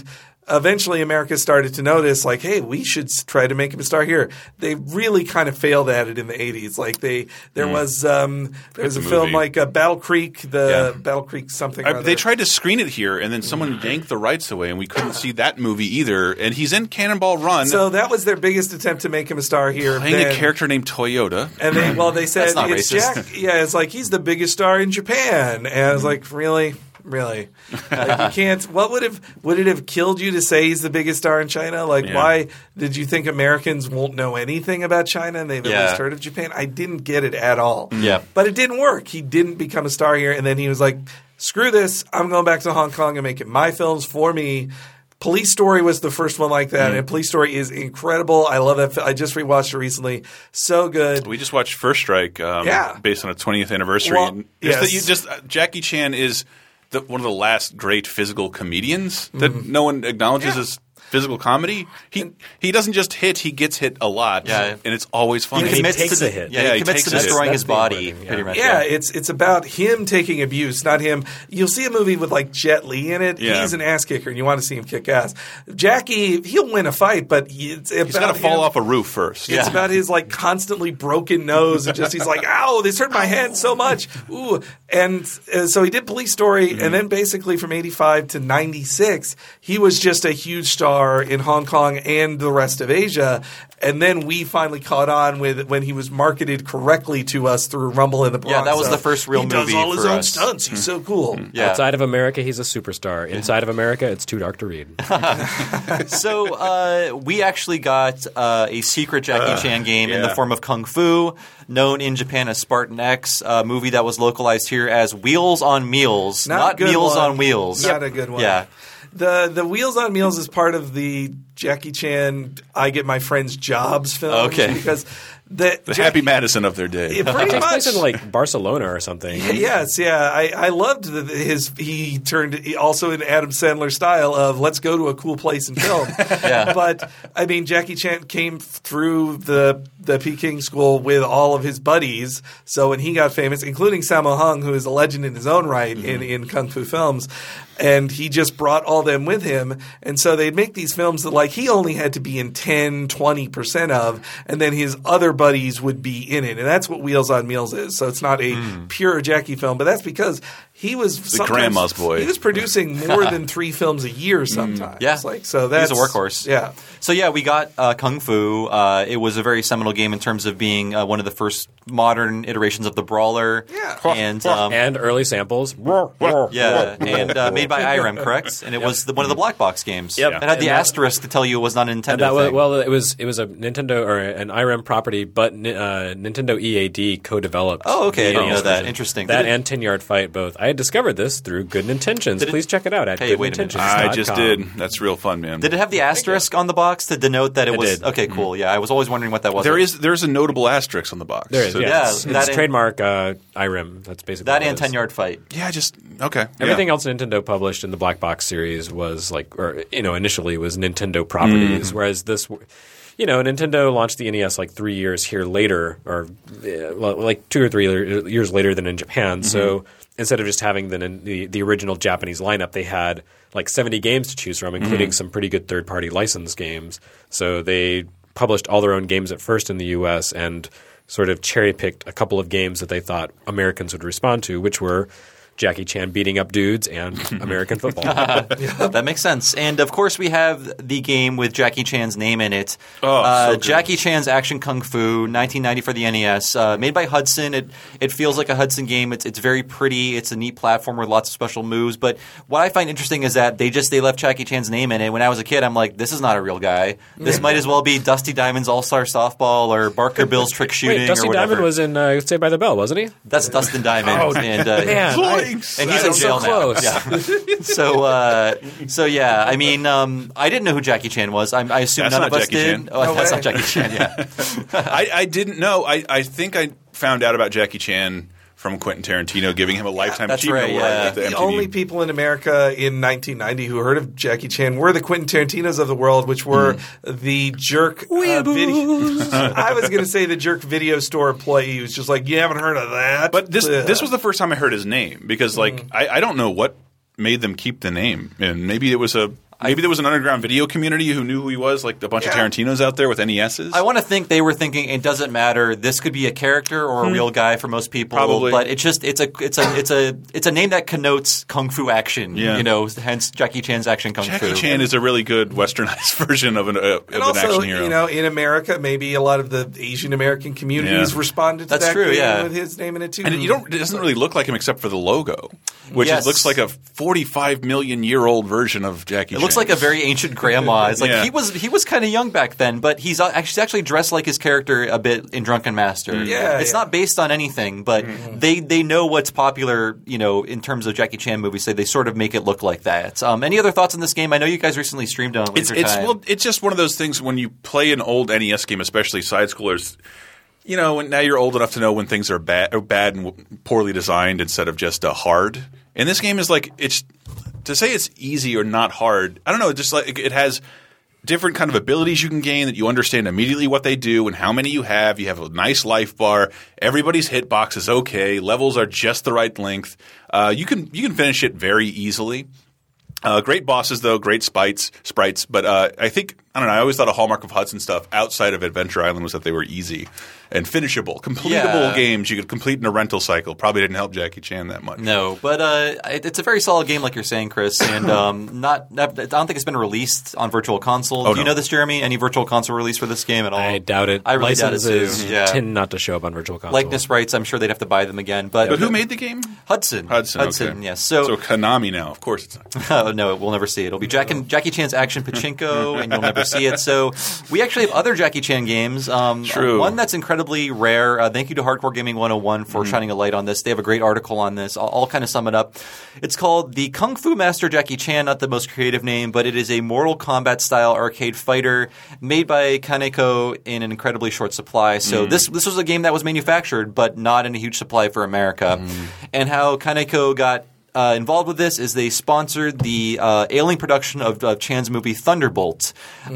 eventually America started to notice, like, hey, we should try to make him a star here. They really kind of failed at it in the 80s. Like there was a film like Battle Creek, Battle Creek something. They tried to screen it here, and then someone yanked the rights away, and we couldn't see that movie either. And he's in Cannonball Run. So that was their biggest attempt to make him a star here. Playing a character named Toyota. And they said That's not it's racist. Jack. Yeah, it's like he's the biggest star in Japan, and I was like, really. Like you can't. What would it have killed you to say he's the biggest star in China? Like, why did you think Americans won't know anything about China and they've at least heard of Japan? I didn't get it at all. Yeah, but it didn't work. He didn't become a star here, and then he was like, "Screw this! I'm going back to Hong Kong and making my films for me." Police Story was the first one like that, and Police Story is incredible. I love that. I just rewatched it recently. So good. We just watched First Strike, based on a 20th anniversary. Well, And yes. Jackie Chan is one of the last great physical comedians that no one acknowledges as physical comedy. He doesn't just hit; he gets hit a lot, and it's always funny. He takes a hit. Yeah, he commits to destroying his That's the body, important, pretty much. Yeah, it's about him taking abuse, not him. You'll see a movie with like Jet Li in it. Yeah. He's an ass kicker, and you want to see him kick ass. Jackie, he'll win a fight, but he's got to fall off a roof first. It's about his like constantly broken nose, and just he's like, "Ow, this hurt my head so much." Ooh, and so he did Police Story, and then basically from '85 to '96, he was just a huge star in Hong Kong and the rest of Asia. And then we finally caught on with when he was marketed correctly to us through Rumble in the Bronx. Yeah, that was the first real he movie does all his for own us. stunts. He's so cool. Yeah. Outside of America, he's a superstar. Inside of America, it's too dark to read. So we actually got a secret Jackie Chan game in the form of Kung Fu, known in Japan as Spartan X, a movie that was localized here as Wheels on Meals, Not a not good Meals one. on Wheels. Not a good one. Yeah. The Wheels on Meals is part of the Jackie Chan I Get My Friends Jobs film. Okay. Because The Happy Madison of their day. Pretty It takes much. place in like Barcelona or something. Yes, yeah. I loved he turned also in Adam Sandler style of let's go to a cool place and film. But I mean, Jackie Chan came through the Peking school with all of his buddies. So when he got famous, including Sammo Hung, who is a legend in his own right in Kung Fu films, and he just brought all them with him. And so they'd make these films that like he only had to be in 10, 20% of, and then his other buddies would be in it. And that's what Wheels on Meals is. So it's not a pure Jackie film, but that's because he was The grandma's boy. He was producing more than 3 films a year sometimes. Yeah. Like, so that's He's a workhorse. Yeah. So yeah, we got Kung Fu. It was a very seminal game in terms of being one of the first modern iterations of the brawler. Yeah. And early samples. yeah, and made by IREM, correct? And it was one of the black box games. Yep. It had the And asterisk to tell you it was not a Nintendo And that was, thing. well, it was a Nintendo or an IREM property, but Nintendo EAD co-developed. Oh, okay. I the didn't know NES that. version. Interesting. That Did it- and 10-Yard Fight both. I had discovered this through Good Intentions. Did it- Please check it out at Hey, wait a minute. goodintentions.com. I just did. That's real fun, man. Did it have the asterisk on the box to denote that it It was? did. Okay, cool. Yeah, I was always wondering what that was. There's a notable asterisk on the box. There is, So- yeah. Yeah, It's that and- trademark IREM. That's basically that what it and is. 10-yard fight. Yeah, just okay. Everything else Nintendo published in the Black Box series was like, or initially was Nintendo properties, whereas this, Nintendo launched the NES like 3 years here later, or like 2 or 3 years later than in Japan. So instead of just having the original Japanese lineup, they had like 70 games to choose from, including some pretty good third-party licensed games. So they published all their own games at first in the U.S. and sort of cherry-picked a couple of games that they thought Americans would respond to, which were Jackie Chan beating up dudes and American football. That makes sense. And of course, we have the game with Jackie Chan's name in it. Oh, so good. Jackie Chan's Action Kung Fu, 1990 for the NES, made by Hudson. It feels like a Hudson game. It's very pretty. It's a neat platform with lots of special moves. But what I find interesting is that they left Jackie Chan's name in it. When I was a kid, I'm like, this is not a real guy. This might as well be Dusty Diamond's All-Star Softball or Barker Bill's Trick Shooting Wait, Dusty or whatever. Diamond was in Saved by the Bell, wasn't he? That's Dustin Diamond. Oh, and, man. and he's in That's jail so now. close. Yeah. So yeah, I mean, I didn't know who Jackie Chan was. I assume That's none not of us Jackie did. Chan. Oh, that's way. not Jackie Chan. Yeah. I didn't know. I think I found out about Jackie Chan from Quentin Tarantino giving him a Lifetime that's Achievement right, Award yeah. at the The MTV. only people in America in 1990 who heard of Jackie Chan were the Quentin Tarantinos of the world, which were the jerk video. I was going to say the jerk video store employee who's just like, you haven't heard of that. But this Ugh. was the first time I heard his name because I don't know what made them keep the name, and maybe it was a Maybe there was an underground video community who knew who he was, like a bunch of Tarantinos out there with NESs. I want to think they were thinking it doesn't matter. This could be a character or a real guy for most people. Probably. But it's a name that connotes kung fu action. Yeah. Hence Jackie Chan's action kung fu. Jackie Chan is a really good westernized version of an And also, action hero. in America, maybe a lot of the Asian American communities Yeah. responded to That's that true, game yeah. with his name in it too. And it doesn't really look like him except for the logo, which Yes. looks like a 45 million year old version of Jackie Chan. It looks like a very ancient grandma. It's like Yeah. he was kind of young back then, but he's actually dressed like his character a bit in Drunken Master. Yeah, it's yeah. not based on anything, but they know what's popular. In terms of Jackie Chan movies, so they sort of make it look like that. Any other thoughts on this game? I know you guys recently streamed on Laser Time. It's just one of those things when you play an old NES game, especially side scrollers. When now you're old enough to know when things are bad and poorly designed instead of just hard. And this game is like to say it's easy or not hard. I don't know. Just like it has different kind of abilities you can gain that you understand immediately what they do and how many you have. You have a nice life bar. Everybody's hitbox is okay. Levels are just the right length. You can finish it very easily. Great bosses though, great sprites. But I always thought a hallmark of Hudson stuff outside of Adventure Island was that they were easy and finishable, completable games you could complete in a rental cycle. Probably didn't help Jackie Chan that much. No, but it's a very solid game, like you're saying, Chris. And I don't think it's been released on Virtual Console. Do you know this, Jeremy? Any Virtual Console release for this game at all? I doubt it. I really doubt it too. Licenses Yeah. tend not to show up on Virtual Console. Likeness rights, I'm sure they'd have to buy them again. But who made the game? Hudson. Hudson, yes. So Konami now. Of course it's not. Oh, no, we'll never see it. It'll be Jackie Chan's Action Pachinko, and you'll never see it. So we actually have other Jackie Chan games. True. One that's incredibly rare. Thank you to Hardcore Gaming 101 for shining a light on this. They have a great article on this. I'll kind of sum it up. It's called The Kung Fu Master Jackie Chan, not the most creative name, but it is a Mortal Kombat-style arcade fighter made by Kaneko in an incredibly short supply. So this was a game that was manufactured, but not in a huge supply for America. And how Kaneko got involved with this is they sponsored the ailing production of Chan's movie Thunderbolt.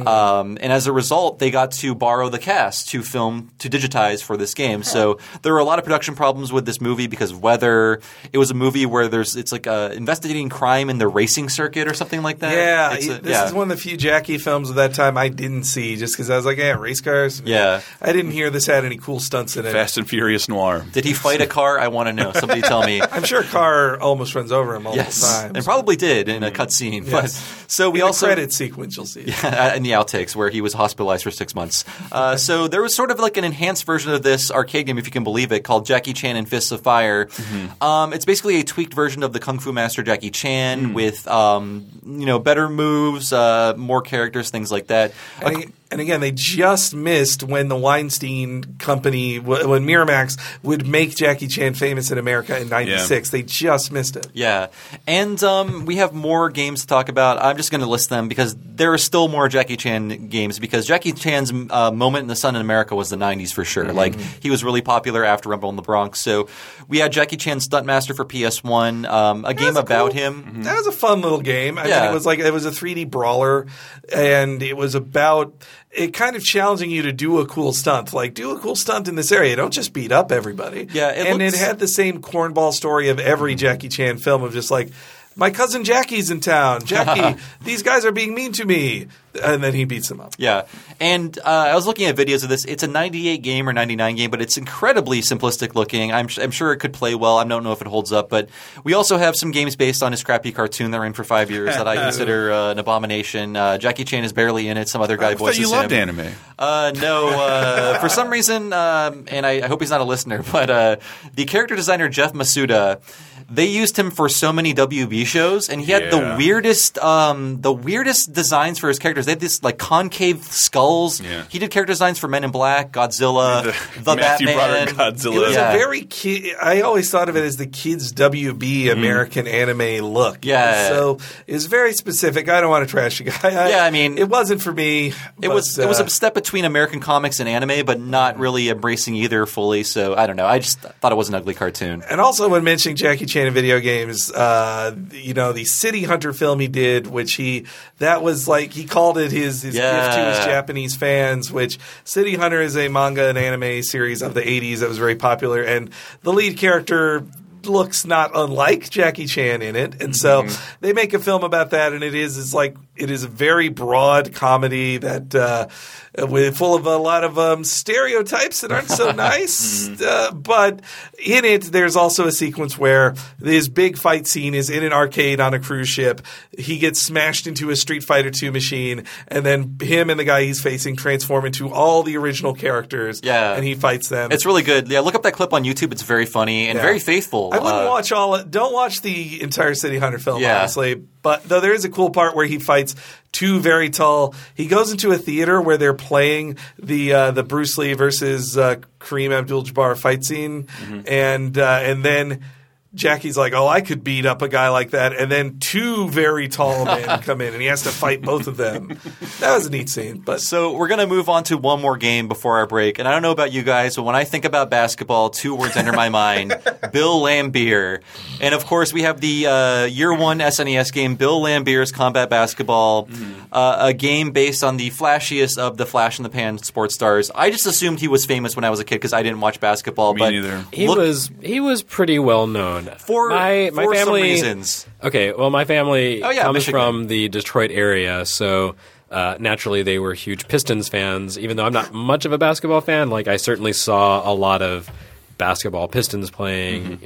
And as a result, they got to borrow the cast to digitize for this game. So there were a lot of production problems with this movie because of weather. It was a movie where it's like investigating crime in the racing circuit or something like that. Yeah, this is one of the few Jackie films of that time I didn't see just because I was like, race cars? Yeah. I didn't hear this had any cool stunts in it. Fast and Furious Noir. Did he fight a car? I want to know. Somebody tell me. I'm sure a car almost runs over him multiple times. And probably did in a cutscene. Yes. But so we in also the credit sequence you'll see. in the outtakes where he was hospitalized for 6 months. So there was sort of like an enhanced version of this arcade game, if you can believe it, called Jackie Chan and Fists of Fire. It's basically a tweaked version of the Kung Fu Master Jackie Chan with better moves, more characters, things like that. And again, they just missed when the Weinstein Company, when Miramax would make Jackie Chan famous in America in '96. They just missed it. Yeah. And we have more games to talk about. I'm just going to list them because there are still more Jackie Chan games because Jackie Chan's moment in the sun in America was the 90s for sure. Like, he was really popular after Rumble in the Bronx. So we had Jackie Chan Stuntmaster for PS1, a game about him. That was a fun little game. I mean, it was a 3D brawler, and it was about it kind of challenging you to do a cool stunt. Like, do a cool stunt in this area. Don't just beat up everybody. Yeah, it had the same cornball story of every Jackie Chan film of just like, my cousin Jackie's in town. Jackie, these guys are being mean to me. And then he beats them up. Yeah. And I was looking at videos of this. It's a 98 game or 99 game, but it's incredibly simplistic looking. I'm sure it could play well. I don't know if it holds up. But we also have some games based on his crappy cartoon that ran for 5 years that I consider an abomination. Jackie Chan is barely in it. Some other guy voices him. You loved anime. No. For some reason, and I hope he's not a listener, but the character designer Jeff Masuda, they used him for so many WB shows, and he had the weirdest designs for his characters. They had this like concave skulls. Yeah. He did character designs for Men in Black, Godzilla, the Matthew Batman. Broderick Godzilla. It was a very I always thought of it as the kids' WB American anime look. Yeah. So it was very specific. I don't want to trash the guy. I mean, it wasn't for me. It was a step between American comics and anime, but not really embracing either fully. So I don't know. I just thought it was an ugly cartoon. And also, when mentioning Jackie Chan in video games, the City Hunter film he did, which he called it his gift to his Japanese fans, which City Hunter is a manga and anime series of the 80s that was very popular. And the lead character looks not unlike Jackie Chan in it, and so they make a film about that, and it is a very broad comedy that full of a lot of stereotypes that aren't so nice. But in it, there's also a sequence where his big fight scene is in an arcade on a cruise ship. He gets smashed into a Street Fighter II machine, and then him and the guy he's facing transform into all the original characters. Yeah. And he fights them. It's really good. Yeah, look up that clip on YouTube. It's very funny and very faithful. I wouldn't watch don't watch the entire City Hunter film, Yeah. honestly. But though there is a cool part where he fights two very tall. He goes into a theater where they're playing the Bruce Lee versus Kareem Abdul-Jabbar fight scene, and then Jackie's like, "Oh, I could beat up a guy like that," and then two very tall men come in, and he has to fight both of them. That was a neat scene. But So we're going to move on to one more game before our break. And I don't know about you guys, but when I think about basketball, two words enter my mind: Bill Laimbeer. And of course, we have the Year One SNES game, Bill Laimbeer's Combat Basketball, a game based on the flashiest of the flash in the pan sports stars. I just assumed he was famous when I was a kid because I didn't watch basketball. Me but neither. He was pretty well known. For my some family reasons. Okay, well, my family comes Michigan. from the Detroit area, so naturally they were huge Pistons fans. Even though I'm not much of a basketball fan, like I certainly saw a lot of basketball Pistons playing.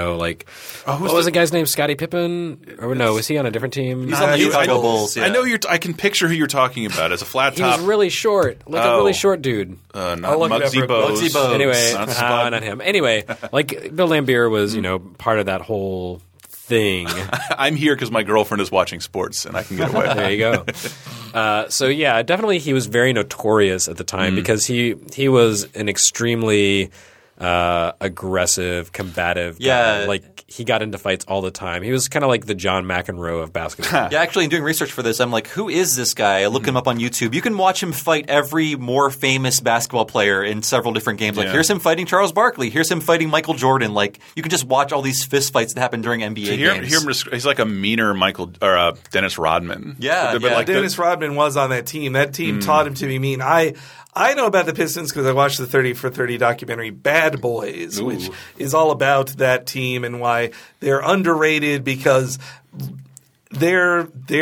What was the guy's name? Scottie Pippen? Or no, was he on a different team? He's on the Chicago Bulls. Yeah. I know I can picture who you're talking about. It's a flat He top. was really short, a really short dude. Not look it up Muggsy real quick. Bogues. Muggsy Bogues. Anyway, Not Spud. not him. Anyway, like Bill Laimbeer was, part of that whole thing. I'm here because my girlfriend is watching sports, and I can get away. There you go. So yeah, definitely he was very notorious at the time because he was an extremely aggressive, combative guy. Yeah. Like he got into fights all the time. He was kind of like the John McEnroe of basketball. Yeah, actually, in doing research for this, I'm like, who is this guy? I look him up on YouTube. You can watch him fight every more famous basketball player in several different games. Like, here's him fighting Charles Barkley. Here's him fighting Michael Jordan. Like, you can just watch all these fist fights that happen during NBA games. He's like a meaner Dennis Rodman. Yeah, But like Dennis Rodman was on that team. That team taught him to be mean. I know about the Pistons because I watched the 30 for 30 documentary Bad Boys, which is all about that team and why they're underrated because their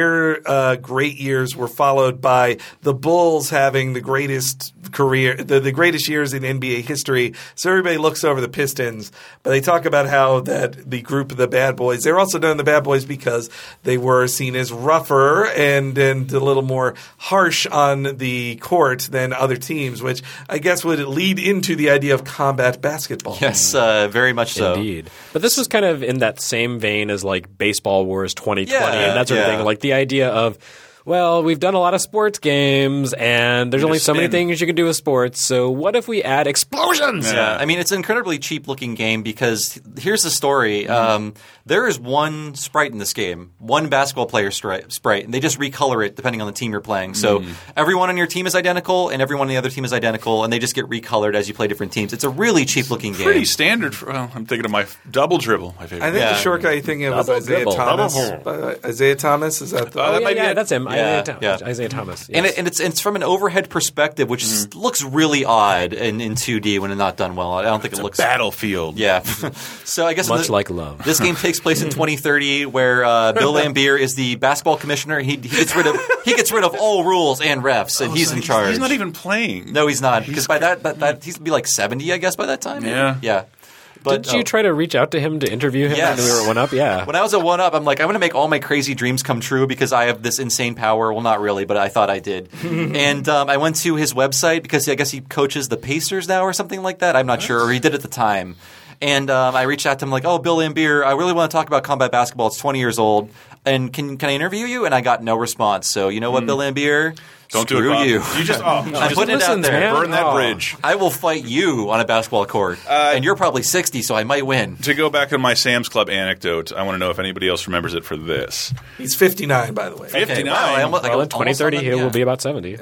great years were followed by the Bulls having the greatest career, the greatest years in NBA history. So everybody looks over the Pistons, but they talk about how that the group of the Bad Boys, they're also known the Bad Boys because they were seen as rougher and a little more harsh on the court than other teams, which I guess would lead into the idea of combat basketball. Yes, very much so. Indeed. But this was kind of in that same vein as like Baseball Wars 2020 and that sort of thing. Like the idea of, well, we've done a lot of sports games, and there's only so many things you can do with sports, so what if we add explosions? Yeah, I mean, it's an incredibly cheap-looking game because here's the story. There is one sprite in this game, one basketball player sprite, and they just recolor it depending on the team you're playing. So everyone on your team is identical, and everyone on the other team is identical, and they just get recolored as you play different teams. It's a really cheap-looking game. Pretty standard. I'm thinking of my double dribble, my favorite. I think the short guy you're thinking of was Double Isaiah dribble. Thomas. Double Isaiah Thomas? Is that the that might be it. That's him. Yeah. Isaiah Thomas. Yes. And it's from an overhead perspective, which looks really odd in 2D when it's not done well. I don't think it looks Battlefield. Yeah. So I guess Much like love. This game takes place in 2030, where Bill Laimbeer is the basketball commissioner. He gets rid of all rules and refs, and he's in charge. He's not even playing. No, he's not. Because by that he's gonna be like 70, I guess, by that time. Yeah. Yeah. But, Did you try to reach out to him to interview him Yes. when we were at 1UP? Yeah. When I was at 1UP, I'm like, I'm going to make all my crazy dreams come true because I have this insane power. Well, not really, but I thought I did. And I went to his website because I guess he coaches the Pacers now or something like that. I'm not sure, or he did at the time. And I reached out to him like, oh, Bill Laimbeer, I really want to talk about combat basketball. It's 20 years old. And can I interview you? And I got no response. So you know what, Bill Laimbeer? Don't do it, Screw Bob. you. You just I'm putting it out listens, there. man. burn that Oh. bridge. I will fight you on a basketball court. And you're probably 60, so I might win. To go back to my Sam's Club anecdote, I want to know if anybody else remembers it for this. He's 59, by the way. 59. Wow, I almost- Well, in almost 2030, on he that, will yeah. be about 70.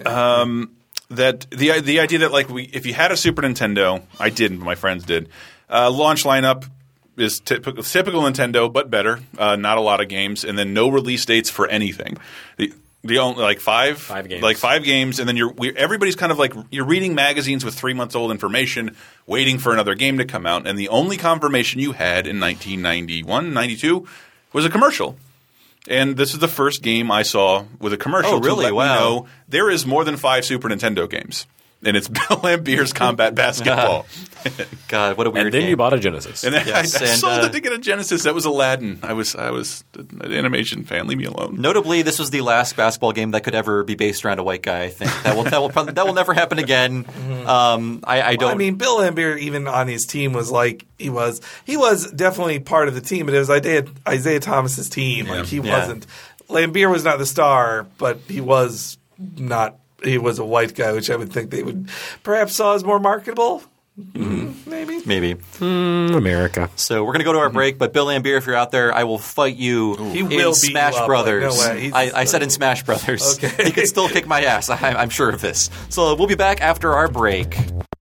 That the idea that like if you had a Super Nintendo, I didn't, but my friends did. Launch lineup is typical Nintendo, but better. Not a lot of games, and then no release dates for anything. The only like five games. like 5 games, and then everybody's kind of like you're reading magazines with 3 months old information, waiting for another game to come out, and the only confirmation you had in 1991, 92 was a commercial. And this is the first game I saw with a commercial. Oh, really? To let me know there is more than 5 Super Nintendo games. And it's Bill Lambire's Combat Basketball. God, what a weird And then game. you bought a Genesis. And then Yes, I and, sold it to get a Genesis. That was Aladdin. I was an animation fan. Leave me alone. Notably, this was the last basketball game that could ever be based around a white guy. I think that will never happen again. I don't. I mean, Bill Lambier, even on his team, was like he was definitely part of the team, but it was Isaiah Thomas's team. Like he wasn't. Lambier was not the star, but he was not. He was a white guy, which I would think they would perhaps saw as more marketable. Maybe. America. So we're going to go to our break, but Bill Lambier, if you're out there, I will fight you He in will beat Smash you up, Brothers. like, no way. I said in Smash Brothers. Okay. He could still kick my ass. I'm sure of this. So we'll be back after our break.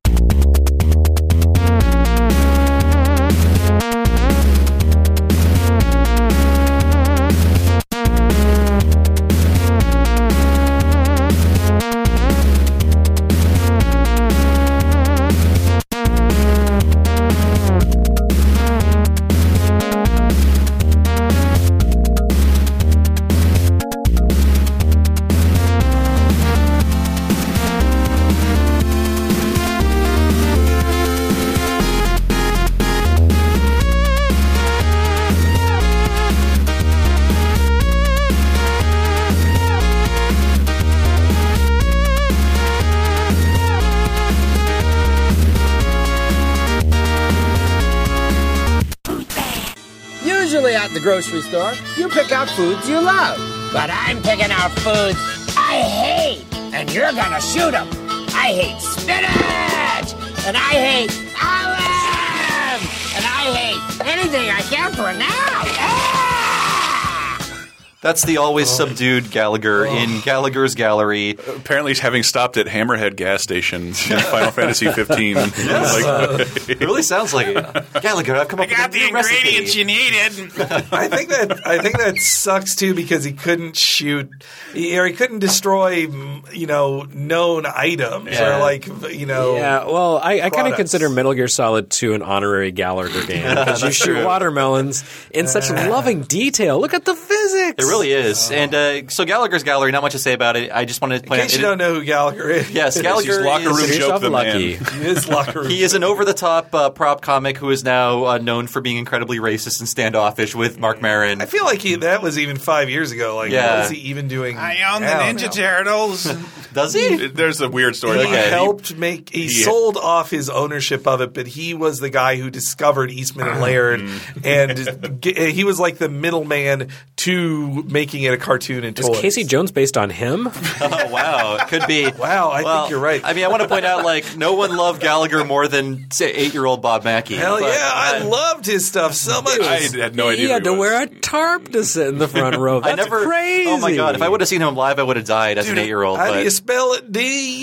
Usually at the grocery store, you pick out foods you love. But I'm picking out foods I hate, and you're gonna shoot them. I hate spinach, and I hate olive, and I hate anything I can't pronounce. Ah! That's the always subdued Gallagher in Gallagher's Gallery. Apparently, he's having stopped at Hammerhead gas station in Final Fantasy 15. It really sounds like it. Gallagher, I've come up with a new recipe. you needed. I think that sucks too because he couldn't shoot, or he couldn't destroy, known items Yeah. or Yeah, well, I kind of products. consider Metal Gear Solid 2 an honorary Gallagher game because you shoot watermelons in such loving detail. Look at the physics. It really is. And so Gallagher's Gallery, not much to say about it. I just wanted to In point case out. you don't know who Gallagher is, Yes, He's Gallagher locker room is. joke yourself the lucky. man. he is locker room. He is an over-the-top prop comic who is now known for being incredibly racist and standoffish with Mark Maron. I feel like that was even 5 years ago. Like, Yeah. what is he even doing? own now? Turtles. Does he? There's a weird story. He Okay. helped make. He sold off his ownership of it, but he was the guy who discovered Eastman and Laird, and he was like the middleman to making it a cartoon and Is toys. Casey Jones based on him? Oh, wow. It could be. Wow, I think you're right. I mean, I want to point out, no one loved Gallagher more than, say, 8-year-old Bob Mackey. Hell But, yeah, I loved his stuff so much. I had no idea. He who had to was. wear a tarp to sit in the front row. That's crazy. Oh, my God. If I would have seen him live, I would have died as an 8-year-old. How do but- you spell it?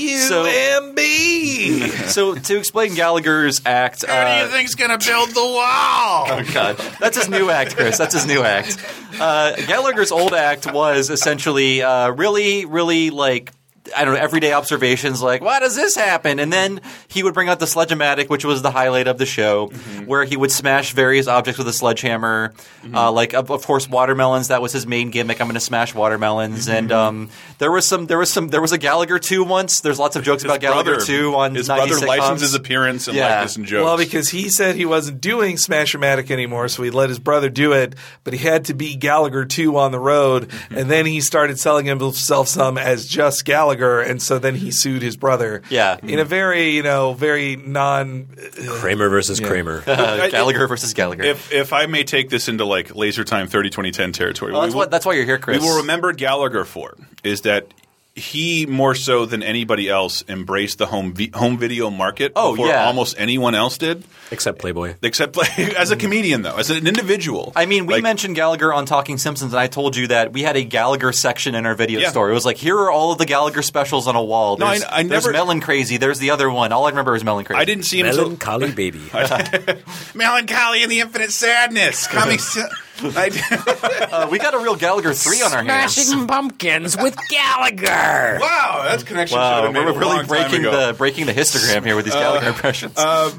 D-U-M-B. So to explain Gallagher's act, think's gonna build the wall? oh God, that's his new act, Chris. That's his new act. Gallagher's old act was essentially really, really everyday observations like, why does this happen? And then he would bring out the Sledge-O-Matic, which was the highlight of the show, where he would smash various objects with a sledgehammer. Of course, watermelons. That was his main gimmick. I'm going to smash watermelons. And there was a Gallagher 2 once. There's lots of jokes about Gallagher 2 on his 90s brother sitcoms. licensed his appearance and likeness and jokes. Well, because he said he wasn't doing Smash-O-Matic anymore, so he let his brother do it, but he had to be Gallagher 2 on the road, and then he started selling himself some as just Gallagher, and so then he sued his brother. Yeah. In a very, very Kramer versus Kramer. Gallagher versus Gallagher. if I may take this into Laser Time 30-2010 territory, Well, that's why you're here, Chris. we will remember Gallagher for is that he more so than anybody else embraced the home video market before yeah. almost anyone else did. Except Playboy. Except as a comedian, though, as an individual. I mean, we mentioned Gallagher on Talking Simpsons, and I told you that we had a Gallagher section in our video Yeah. store. It was like, here are all of the Gallagher specials on a wall. No, There's, I there's never- Melon Crazy. There's the other one. All I remember is Melon Crazy. I didn't see him until Melancholy baby. Melancholy and the Infinite Sadness coming. We got a real Gallagher 3 on our hands. Smashing Pumpkins with Gallagher. Wow, that's connection. Wow, we're really breaking the histogram here with these Gallagher impressions.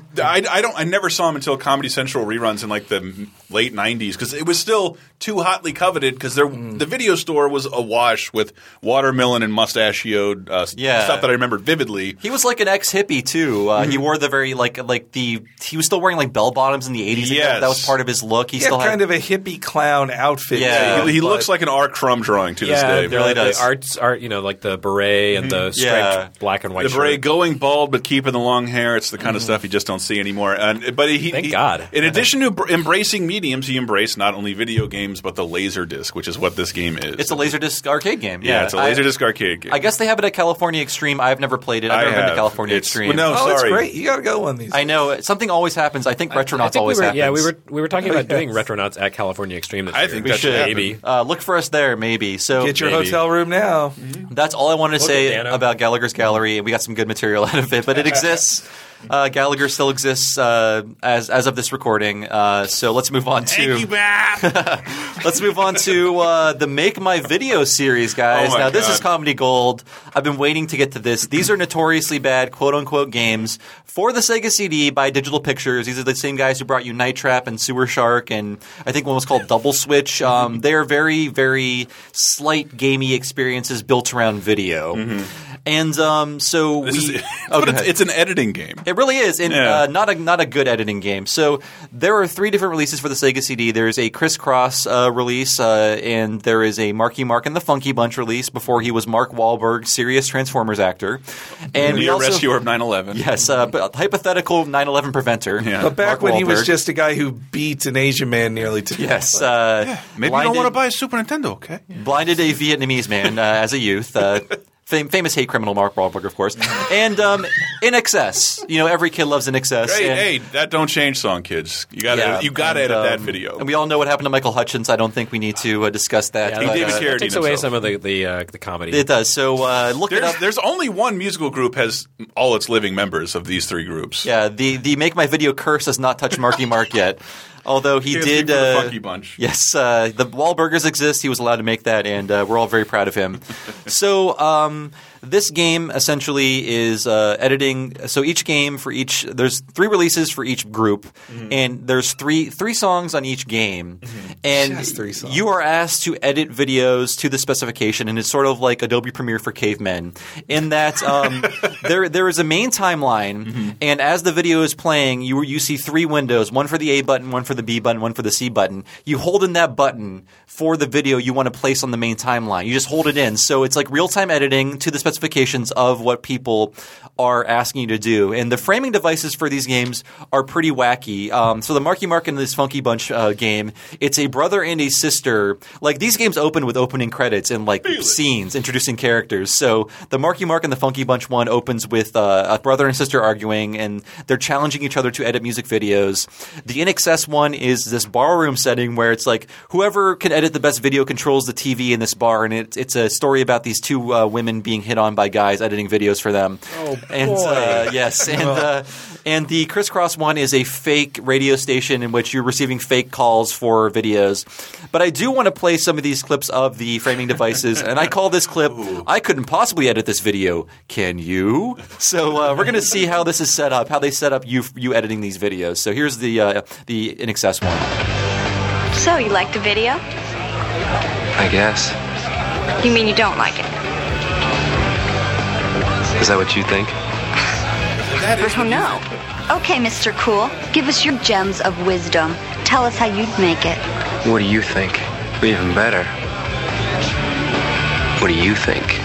I never saw him until Comedy Central reruns in like the late 90s because it was still too hotly coveted because the video store was awash with watermelon and mustachioed stuff that I remembered vividly. He was like an ex-hippie too. He wore the very he was still wearing like bell bottoms in the 80s. Yes. That was part of his look. He still had kind of a hippie clown outfit. Yeah. He looks like an R. Crumb drawing to this day. it really does. The art, like the beret and the striped black and white The beret shirt. going bald but keeping the long hair. It's the kind of stuff you just don't see anymore. But Thank God. In addition to embracing mediums, he embraced not only video games but the Laserdisc, which is what this game is. It's a Laserdisc arcade game. Yeah, it's a Laserdisc arcade game. I guess they have it at California Extreme. I've never played it. I've never been to California Extreme. Well, no, Oh, it's sorry. great. You got to go on these. I know something always happens. I think Retronauts always happens. Yeah, we were talking about doing Retronauts at California Extreme this I year. think We that should should. maybe. Look for us there, maybe. So Get your Maybe. hotel room now. that's all I wanted to say Dano. about Gallagher's Gallery. We got some good material out of it, but it exists. Gallagher still exists as of this recording. So let's move on to let's move on to the Make My Video series, guys. Oh my Now this God. is Comedy Gold. I've been waiting to get to this. These are notoriously bad quote unquote games for the Sega CD by Digital Pictures. These are the same guys who brought you Night Trap and Sewer Shark, and I think one was called Double Switch. They are very, very slight gamey experiences built around video. And so It's an editing game. it really is, and Yeah. not a good editing game. So there are 3 different releases for the Sega CD. There's a Crisscross release, and there is a Marky Mark and the Funky Bunch release before he was Mark Wahlberg, serious Transformers actor. And we The also rescuer of 9/11. yes, but hypothetical 9/11 preventer. Yeah. But back Mark when he was Wahlberg. just a guy who beat an Asian man nearly to death. yes, Maybe you blinded, don't want to buy a Super Nintendo, okay? blinded a Vietnamese man as a youth. Famous hate criminal Mark Wahlberg, of course, and In Excess. Every kid loves In Excess. Hey, that don't change song, kids. You got to edit that video. And we all know what happened to Michael Hutchins. I don't think we need to discuss that. Yeah, but, David that Carradine takes away himself. some of the comedy. it does. So look it up. There's only one musical group has all its living members of these 3 groups. Yeah, the Make My Video curse has not touched Marky Mark yet. Although he Can't did. speak for the Funky Bunch. Yes, the Wahlburgers exist. He was allowed to make that, and we're all very proud of him. So this game essentially is editing. So each game for each, there's 3 releases for each group, and there's three songs on each game, and Just 3 songs. you are asked to edit videos to the specification, and it's sort of like Adobe Premiere for cavemen. In that there is a main timeline, and as the video is playing, you see 3 windows: one for the A button, one for the B button, one for the C button. You hold in that button for the video you want to place on the main timeline. You just hold it in, so it's like real time editing to the specifications of what people are asking you to do. And the framing devices for these games are pretty wacky. So the Marky Mark and this Funky Bunch game, it's a brother and a sister. Like these games open with opening credits and like scenes introducing characters. So the Marky Mark and the Funky Bunch one opens with a brother and sister arguing, and they're challenging each other to edit music videos. The In Excess one is this barroom setting where it's like whoever can edit the best video controls the TV in this bar, and it's a story about these 2 women being hit on by guys editing videos for them. Oh, and boy. yes, and the Crisscross one is a fake radio station in which you're receiving fake calls for videos. But I do want to play some of these clips of the framing devices, and I call this clip "I couldn't possibly edit this video. Can you?" So we're going to see how this is set up, how they set up you editing these videos. So here's the In Excess one. So, you like the video? I guess. You mean you don't like it? Is that what you think? Oh, no. Okay, Mr. Cool, give us your gems of wisdom. Tell us how you'd make it. What do you think? Or even better, what do you think?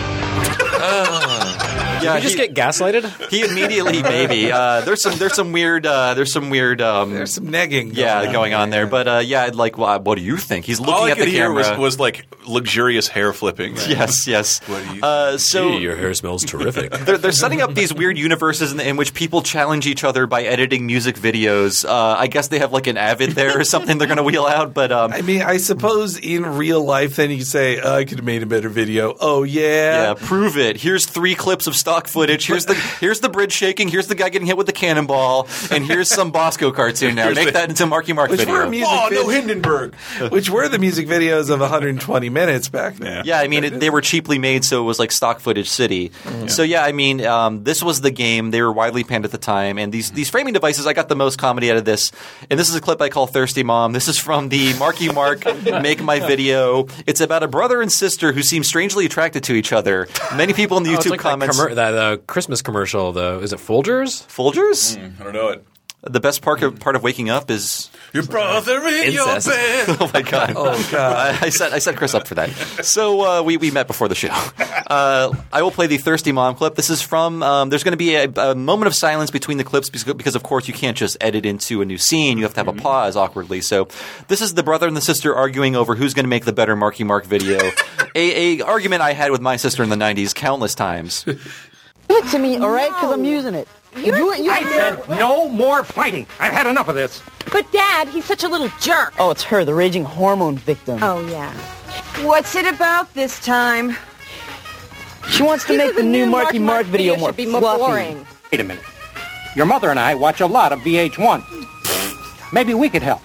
Yeah, Did you just get gaslighted? he immediately maybe there's some weird There's some negging. going on there, but like what do you think? He's looking All I at the could hear camera. was like luxurious hair flipping. Yes. What do you So Gee, your hair smells terrific. they're setting up these weird universes in which people challenge each other by editing music videos. I guess they have like an Avid there or something they're going to wheel out. But I mean, I suppose in real life, then you say, I could have made a better video. Oh, yeah? yeah, prove it. Here's 3 clips of Stalker stock footage. Here's the bridge shaking. Here's the guy getting hit with the cannonball, and here's some Bosco cartoon. Now make that into Marky Mark video. No Hindenburg. Which were the music videos of 120 minutes back then. Yeah, I mean they were cheaply made, so it was like stock footage city. So yeah, I mean this was the game. They were widely panned at the time, and these framing devices, I got the most comedy out of this. And this is a clip I call Thirsty Mom. This is from the Marky Mark Make My Video. It's about a brother and sister who seem strangely attracted to each other. Many people in the YouTube comments. That Christmas commercial, though. Is it Folgers? Folgers? I don't know it. The best part of waking up is your brother in incest. your bed. Oh my god! Oh god! I set Chris up for that. So we met before the show. I will play the Thirsty Mom clip. This is from. There's going to be a moment of silence between the clips because of course you can't just edit into a new scene. You have to have a pause awkwardly. So this is the brother and the sister arguing over who's going to make the better Marky Mark video. a argument I had with my sister in the '90s countless times. Give it to me, all right? Because I'm using it. I said no more fighting. I've had enough of this. But, Dad, he's such a little jerk. Oh, it's her, the raging hormone victim. Oh, yeah. What's it about this time? She wants to make the new Marky Mark video more fluffy. Boring. Wait a minute. Your mother and I watch a lot of VH1. Maybe we could help.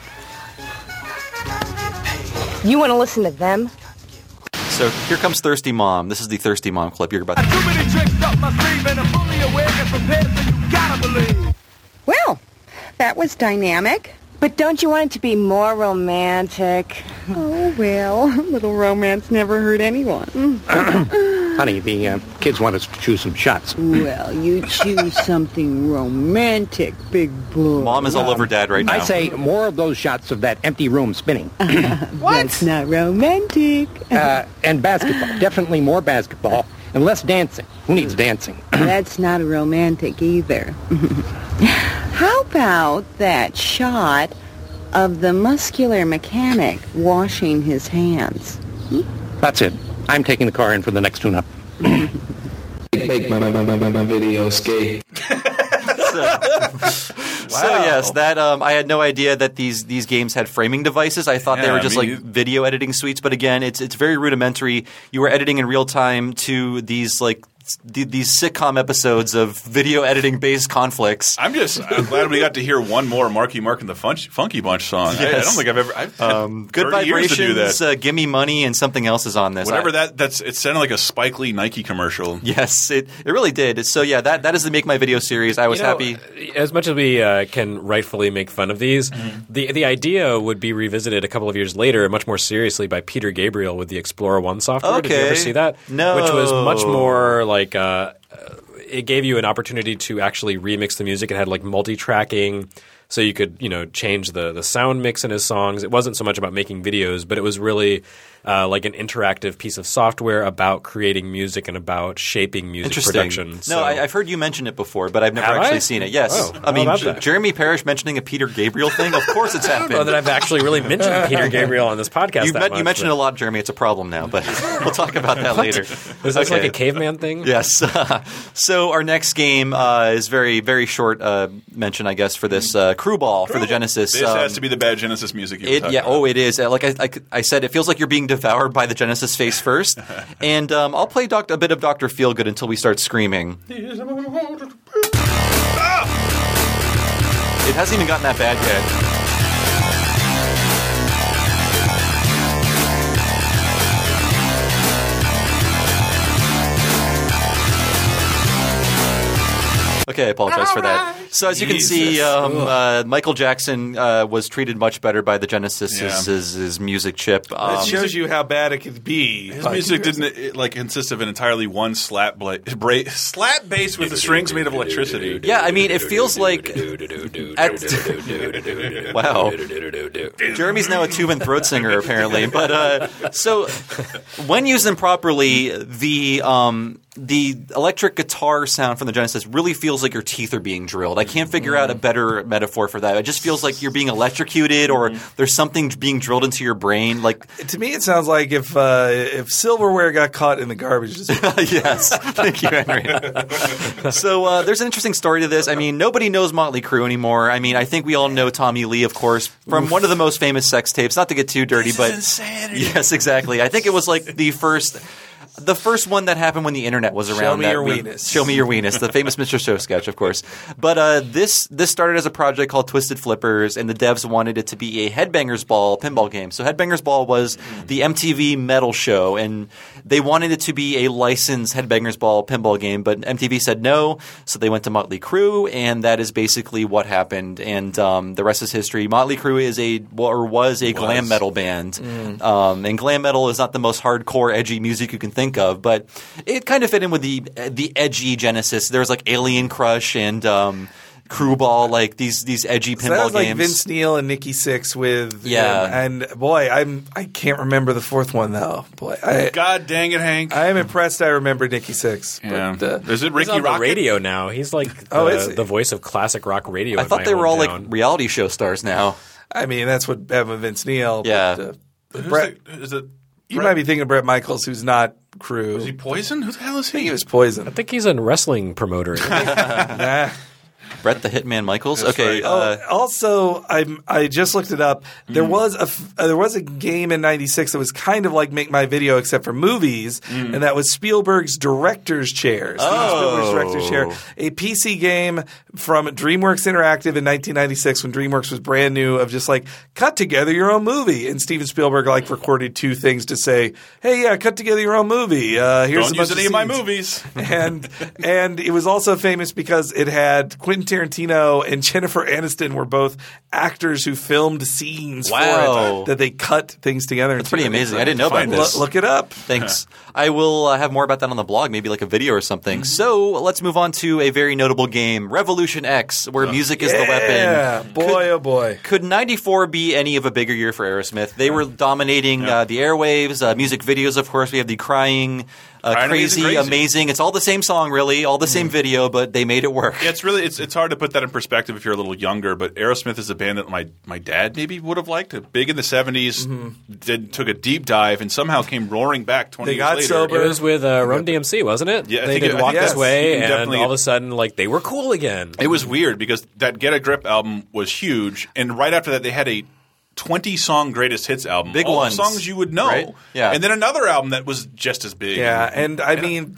You want to listen to them? So here comes Thirsty Mom. This is the Thirsty Mom clip you're about to. Too many tricks up my sleeve and I'm fully aware and prepared, so you gotta believe. Well, that was dynamic. But don't you want it to be more romantic? Oh, well, a little romance never hurt anyone. Honey, the kids want us to choose some shots. Well, you choose something romantic, big boy. Mom is all over Dad right now. I say more of those shots of that empty room spinning. What? That's not romantic. And basketball. Definitely more basketball. And less dancing. Who needs dancing? That's not romantic either. How about that shot of the muscular mechanic washing his hands? That's it. I'm taking the car in for the next tune-up. Make my video skate. So yes, that I had no idea that these games had framing devices. I thought they were just like video editing suites, but again, it's very rudimentary. You were editing in real time to these these sitcom episodes of video editing based conflicts. I'm glad we got to hear one more Marky Mark and the Funky Bunch song. Yes. I don't think I've had Good 30 years to do Vibrations, that. Gimme Money, and something else is on this. Whatever it sounded like a Spike Lee Nike commercial. Yes, it really did. So yeah, that is the Make My Video series. I was happy. As much as we can rightfully make fun of these, the idea would be revisited a couple of years later, much more seriously, by Peter Gabriel with the Explorer One software. Okay. Did you ever see that? No. Which was much more like it gave you an opportunity to actually remix the music. It had like multi-tracking, so you could change the sound mix in his songs. It wasn't so much about making videos, but it was really like an interactive piece of software about creating music and about shaping music production. No, I've heard you mention it before, but I've never actually seen it. Yes. Oh, I mean, how about that? Jeremy Parrish mentioning a Peter Gabriel thing, of course it's happened. I don't know that I've actually really mentioned Peter Gabriel on this podcast. You mentioned it a lot, Jeremy. It's a problem now, but we'll talk about that later. Is this like a caveman thing? Yes. So our next game is very, very short mention, I guess, for this Crew Ball for the Genesis. This has to be the bad Genesis music you were talking about. Oh, it is. Like I said, it feels like you're being devoured by the Genesis face first. And I'll play a bit of Dr. Feelgood until we start screaming. It hasn't even gotten that bad yet. Okay, I apologize for that. So as you can see, Michael Jackson was treated much better by the Genesis his music chip. That shows you how bad it could be. His music didn't consist of entirely one slap bass with the strings made of electricity. Yeah, I mean, it feels like wow. Jeremy's now a tube and throat singer apparently, but so when used improperly, the electric guitar sound from the Genesis really feels like your teeth are being drilled. I can't figure out a better metaphor for that. It just feels like you're being electrocuted, or there's something being drilled into your brain. Like to me, it sounds like if silverware got caught in the garbage. Yes, thank you, Henry. So there's an interesting story to this. I mean, nobody knows Motley Crue anymore. I mean, I think we all know Tommy Lee, of course, from one of the most famous sex tapes. Not to get too dirty, but insanity. Yes, exactly. I think it was like the first The first one that happened when the internet was around. Show me your weenus. Show me your weenus. The famous Mr. Show sketch, of course. But this started as a project called Twisted Flippers, and the devs wanted it to be a Headbangers Ball pinball game. So Headbangers Ball was the MTV metal show, and they wanted it to be a licensed Headbangers Ball pinball game, but MTV said no, so they went to Motley Crue, and that is basically what happened. And the rest is history. Motley Crue was a glam metal band, and glam metal is not the most hardcore, edgy music you can think of, but it kind of fit in with the edgy genesis. There was like Alien Crush and Crew Ball, like these edgy pinball that was like games. Vince Neil and Nikki Sixx with Yeah. and boy, I can't remember the fourth one though. Boy, God dang it, Hank! I am impressed. I remember Nikki Sixx. Yeah. But, Is it He's Ricky on the Rocket? radio now. He's like the voice of classic rock radio. I thought they were all like reality show stars now. I mean, that's what happened with Vince Neil. Yeah. But, Brett, Is it? you might be thinking of Brett Michaels, who's not Crew. Is he Poison? Who the hell is I think he? he was Poison. I think he's a wrestling promoter. Nah. Brett the Hitman Michaels. That's Okay. right. Also, I just looked it up. There was a game in '96 that was kind of like Make My Video, except for movies, and that was Spielberg's Director's Chair. Spielberg's Director's Chair, a PC game from DreamWorks Interactive in 1996 when DreamWorks was brand new. Of just like cut together your own movie, and Steven Spielberg like recorded 2 things to say, "Hey, yeah, cut together your own movie. Here's Don't a use bunch any of my scenes." movies. and it was also famous because it had Quentin Tarantino and Jennifer Aniston were both actors who filmed scenes for it that they cut things together. That's pretty amazing. I didn't know about this. Look it up. Thanks. I will have more about that on the blog, maybe like a video or something. So let's move on to a very notable game, Revolution X, where music is the weapon. Yeah, boy, oh boy. Could 94 be any of a bigger year for Aerosmith? They were dominating the airwaves, music videos, of course. We have the Crying, Crazy, Amazing. It's all the same song, really, all the same video, but they made it work. Yeah, it's really it's hard to put that in perspective if you're a little younger. But Aerosmith is a band that my dad maybe would have liked. Big in the '70s, took a deep dive and somehow came roaring back 20 years later. Sober. It was with Run DMC, wasn't it? Yeah, I they think did Walk This Way, and definitely. all of a sudden, like they were cool again. It was weird because that Get a Grip album was huge, and right after that they had a 20-song greatest hits album. Big all ones. songs you would know. Right? Yeah. And then another album that was just as big. Yeah, and I mean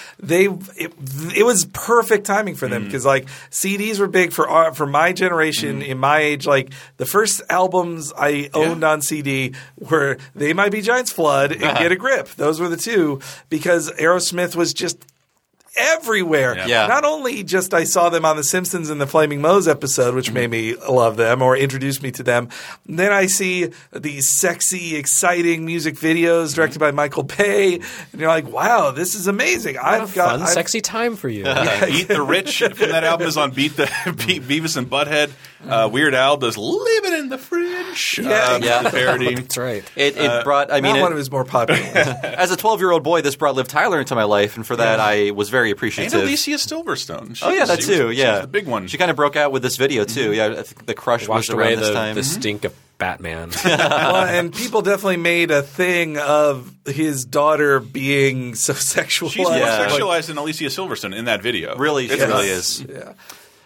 it was perfect timing for them because like CDs were big for my generation in my age. Like the first albums I owned on CD were They Might Be Giants, Flood, and Get a Grip. Those were the two because Aerosmith was just everywhere. Yeah. Not only just I saw them on The Simpsons in the Flaming Moe's episode, which made me love them or introduced me to them. Then I see these sexy, exciting music videos directed by Michael Bay, and you're like, wow, this is amazing. Fun, sexy time for you. Beat the Rich from that album is on Beavis and Butthead. Weird Al does Living in the Fridge. The parody. That's right. It brought, I mean, Not one of his more popular ones. as a 12-year-old boy, this brought Liv Tyler into my life, and for that I was very And appreciative. Alicia Silverstone. That too. She Yeah, was the big one. She kind of broke out with this video too. Yeah, I think the Crush Washed was away around this time. the stink of Batman. Well, and people definitely made a thing of his daughter being so sexual. She's more sexualized than Alicia Silverstone in that video. Really, It's she really nuts. is. Yeah.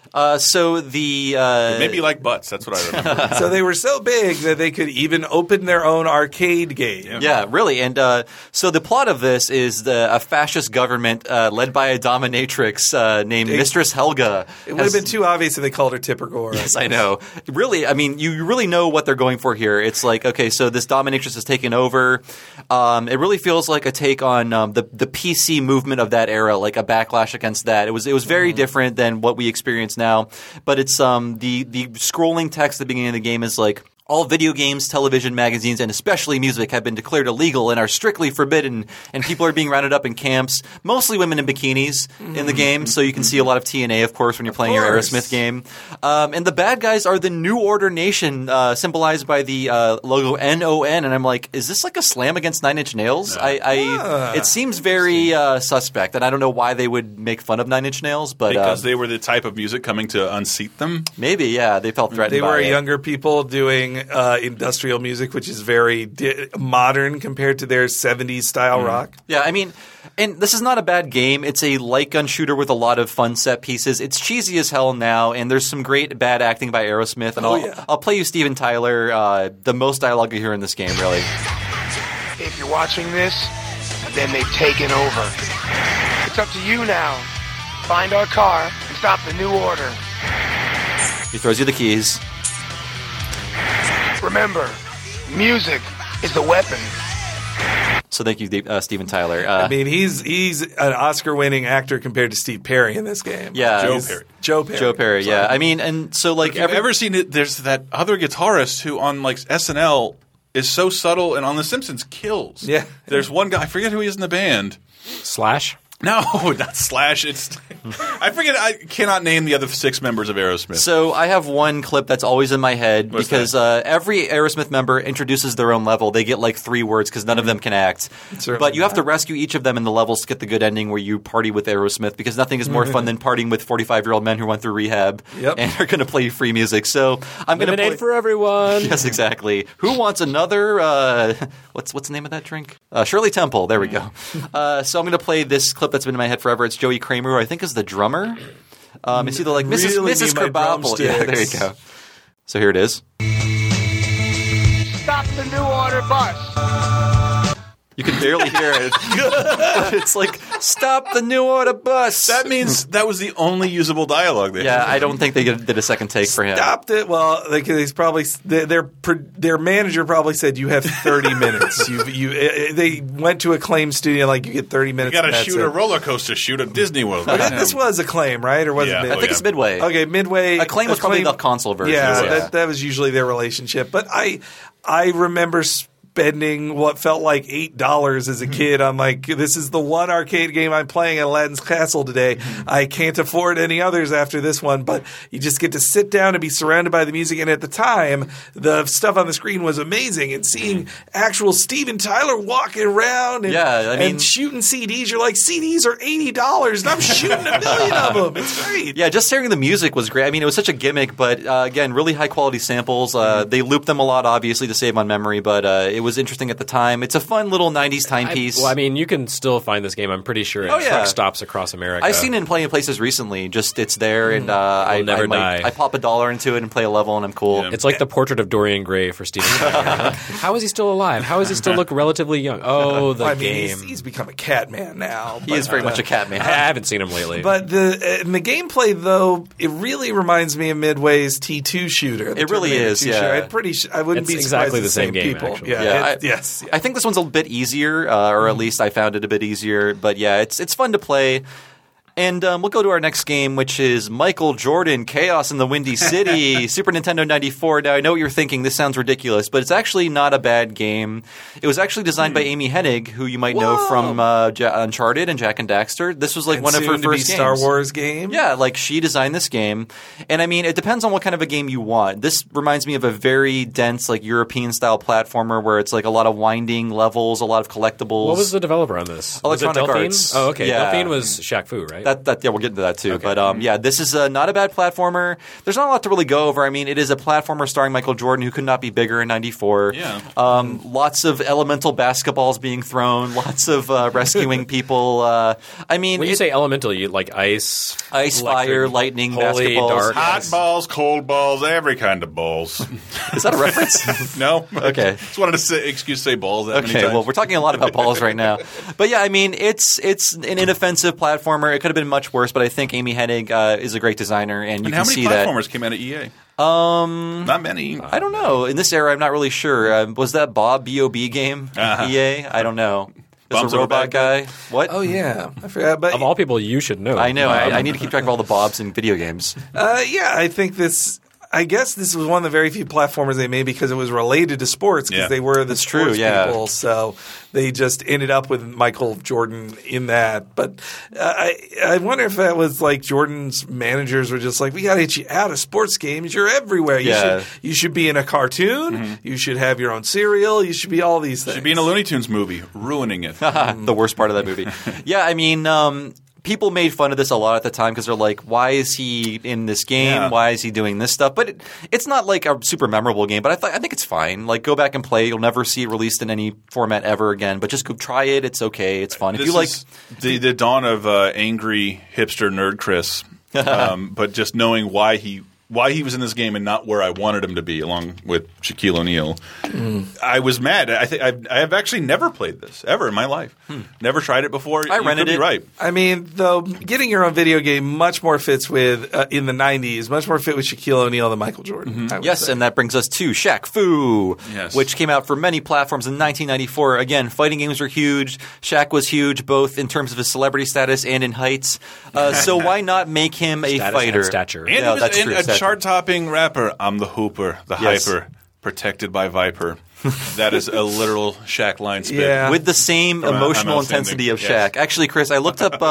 So the Maybe like butts. That's what I remember. So they were so big that they could even open their own arcade game. Yeah, really. And so the plot of this is a fascist government led by a dominatrix named Mistress Helga. It would have been too obvious if they called her Tipper Gore. Yes, I know. Really, I mean, you really know what they're going for here. It's like, okay, so this dominatrix has taken over. It really feels like a take on the PC movement of that era, like a backlash against that. It was very different than what we experience now. But it's the scrolling text at the beginning of the game is like, all video games, television, magazines, and especially music have been declared illegal and are strictly forbidden, and people are being rounded up in camps, mostly women in bikinis in the game, so you can see a lot of TNA, of course, when you're playing your Aerosmith game. And the bad guys are the New Order Nation, symbolized by the logo NON, and I'm like, is this like a slam against Nine Inch Nails? It seems very suspect, and I don't know why they would make fun of Nine Inch Nails, but because they were the type of music coming to unseat them? Maybe, yeah, they felt threatened They by were it. younger people doing industrial music, which is very modern compared to their 70s style rock. Yeah, I mean, and this is not a bad game. It's a light gun shooter with a lot of fun set pieces. It's cheesy as hell now, and there's some great bad acting by Aerosmith. And I'll play you Steven Tyler, the most dialogue you hear in this game, really. If you're watching this then they've taken over. It's up to you now. Find our car and stop the New Order. He throws you the keys. Remember, music is the weapon. So thank you, Steven Tyler. I mean, he's an Oscar-winning actor compared to Steve Perry in this game. Yeah, Joe Perry. Joe Perry. Yeah, I mean, and so like, have you ever seen it? There's that other guitarist who on like SNL is so subtle, and on The Simpsons kills. Yeah, there's one guy. I forget who he is in the band. Slash. No, not Slash. It's I forget. I cannot name the other 6 members of Aerosmith. So I have one clip that's always in my head because every Aerosmith member introduces their own level. They get like 3 words because none of them can act. But you have to rescue each of them in the levels to get the good ending where you party with Aerosmith because nothing is more fun than partying with 45-year-old men who went through rehab and are going to play free music. So I'm going to play for everyone. Yes, exactly. Who wants another? What's the name of that drink? Shirley Temple. There we go. So I'm going to play this clip that's been in my head forever. It's Joey Kramer, who I think is the drummer. It's either like Mrs. Krabappel. Yeah, there you go. So here it is. Stop the New Order bus. You can barely hear it. But it's like, stop the New Order bus. That means that was the only usable dialogue there. Yeah, I don't think they did a second take for him. Stopped it. Well, he's probably their manager probably said you have 30 minutes. They went to Acclaim Studio like you get 30 minutes. You got to shoot a roller coaster shoot at Disney World. This was Acclaim, right? Or was it Midway? I think it's Midway. Okay, Midway. Acclaim was probably the console version. Yeah, that was usually their relationship. But I remember spending what felt like $8 as a kid. I'm like, this is the one arcade game I'm playing at Aladdin's Castle today. I can't afford any others after this one, but you just get to sit down and be surrounded by the music. And at the time, the stuff on the screen was amazing. And seeing actual Steven Tyler walking around and shooting CDs, you're like, CDs are $80 and I'm shooting a million of them. It's great. Yeah, just hearing the music was great. I mean, it was such a gimmick, but again, really high quality samples. They looped them a lot, obviously, to save on memory, but it was interesting at the time. It's a fun little 90s timepiece. I mean, you can still find this game. I'm pretty sure at truck stops across America. I've seen it in plenty of places recently. Just it's there, and I pop $1 into it and play a level, and I'm cool. Yeah. It's like the portrait of Dorian Gray for Steven Tyler. How is he still alive? How does he still look relatively young? Oh, the game. He's become a cat man now. He is very much a cat man. I haven't seen him lately. But the gameplay, though, it really reminds me of Midway's T2 shooter. It really is, yeah. I wouldn't be surprised exactly the same game, people. Actually. Yes. I think this one's a bit easier, or at least I found it a bit easier. But yeah, it's fun to play. And we'll go to our next game, which is Michael Jordan, Chaos in the Windy City, Super Nintendo 94. Now, I know what you're thinking. This sounds ridiculous, but it's actually not a bad game. It was actually designed by Amy Hennig, who you might know from Uncharted and Jak and Daxter. This was like one of her first games. Star Wars game? Yeah, like she designed this game. And I mean, it depends on what kind of a game you want. This reminds me of a very dense, like European-style platformer where it's like a lot of winding levels, a lot of collectibles. What was the developer on this? Electronic was it Delphine? Arts. Oh, okay. Yeah. Delphine was Shaq Fu, right? Yeah, we'll get into that too. Okay. But yeah, this is not a bad platformer. There's not a lot to really go over. I mean, it is a platformer starring Michael Jordan, who could not be bigger in '94. Yeah. Lots of elemental basketballs being thrown. Lots of rescuing people. I mean, when you say elemental, you like ice, fire, lightning, holy, basketballs, dark, hot balls, cold balls, every kind of balls. Is that a reference? No. Okay. Just wanted to say balls. That many okay. times. Well, we're talking a lot about balls right now. But yeah, I mean, it's an inoffensive platformer. It could have been much worse, but I think Amy Hennig is a great designer, and you can see that. How many platformers came out of EA? Not many. I don't know. In this era, I'm not really sure. Was that B.O.B. game? EA? I don't know. There's a robot guy. What? Oh, yeah. I forgot. But of all people, you should know. I know. I need to keep track of all the Bobs in video games. Yeah, I think this... I guess this was one of the very few platformers they made because it was related to sports because they were the sports people. So they just ended up with Michael Jordan in that. But I wonder if that was like Jordan's managers were just like, we got to get you out of sports games. You're everywhere. You should be in a cartoon. Mm-hmm. You should have your own cereal. You should be all these things. You should be in a Looney Tunes movie, ruining it. The worst part of that movie. Yeah, I mean people made fun of this a lot at the time because they're like, why is he in this game? Yeah. Why is he doing this stuff? But it's not like a super memorable game, but I think it's fine. Like, go back and play. You'll never see it released in any format ever again, but just go try it. It's okay. It's fun. If you like the dawn of angry hipster nerd Chris, but just knowing why he why he was in this game and not where I wanted him to be, along with Shaquille O'Neal. I was mad. I have actually never played this ever in my life. Never tried it before. I rented it. Right. I mean, though, getting your own video game much more fits with in the '90s, much more fit with Shaquille O'Neal than Michael Jordan. I would Yes, say. and that brings us to Shaq Fu, Yes. which came out for many platforms in 1994. Again, fighting games were huge. Shaq was huge, both in terms of his celebrity status and in heights. So why not make him a Status fighter? and stature. And, Yeah, that's true. a Stature. chart-topping rapper. I'm the hooper, the Yes. hyper, protected by Viper. That is a literal Shaq line spit. Yeah. With the same From emotional I'm Outstanding. intensity of Yes. Shaq. Actually, Chris, I looked up a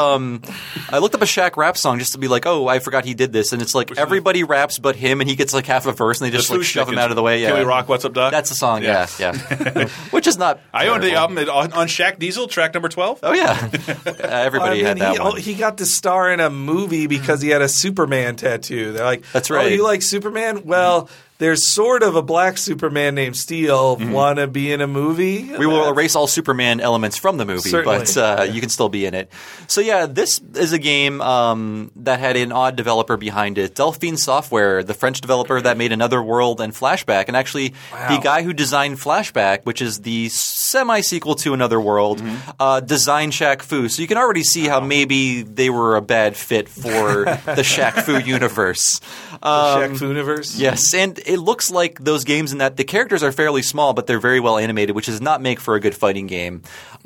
Shaq rap song just to be like, oh, I forgot he did this, and it's like everybody raps but him, and he gets like half a verse, and they just The like Foo shove him Chickens. out of the way. Yeah, Can we rock What's Up, Doc? That's the song. Yeah. Which is not. I owned the terrible. album on Shaq Diesel, track number 12. Oh yeah, everybody had that one. He got to star in a movie because he had a Superman tattoo. They're like, That's right. Oh, you like Superman? Well, there's sort of a black Superman named Steel. Want to be in a movie? We will erase all Superman elements from the movie, Certainly. but you can still be in it. So yeah, this is a game that had an odd developer behind it. Delphine Software, the French developer that made Another World and Flashback, and actually the guy who designed Flashback, which is the semi-sequel to Another World, designed Shaq Fu. So you can already see how maybe they were a bad fit for the Shaq Fu universe. Shaq Fu-niverse? Yes, and it looks like those games in that the characters are fairly small, but they're very well animated, which does not make for a good fighting game.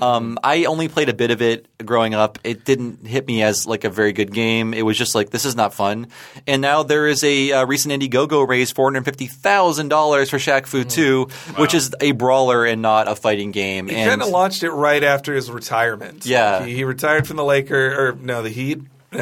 I only played a bit of it growing up. It didn't hit me as like a very good game. It was just like, this is not fun. And now there is a recent Indiegogo raised $450,000 for Shaq Fu 2, which is a brawler and not a fighting game. He And kind of launched it right after his retirement. Yeah. Like, he retired from the Heat.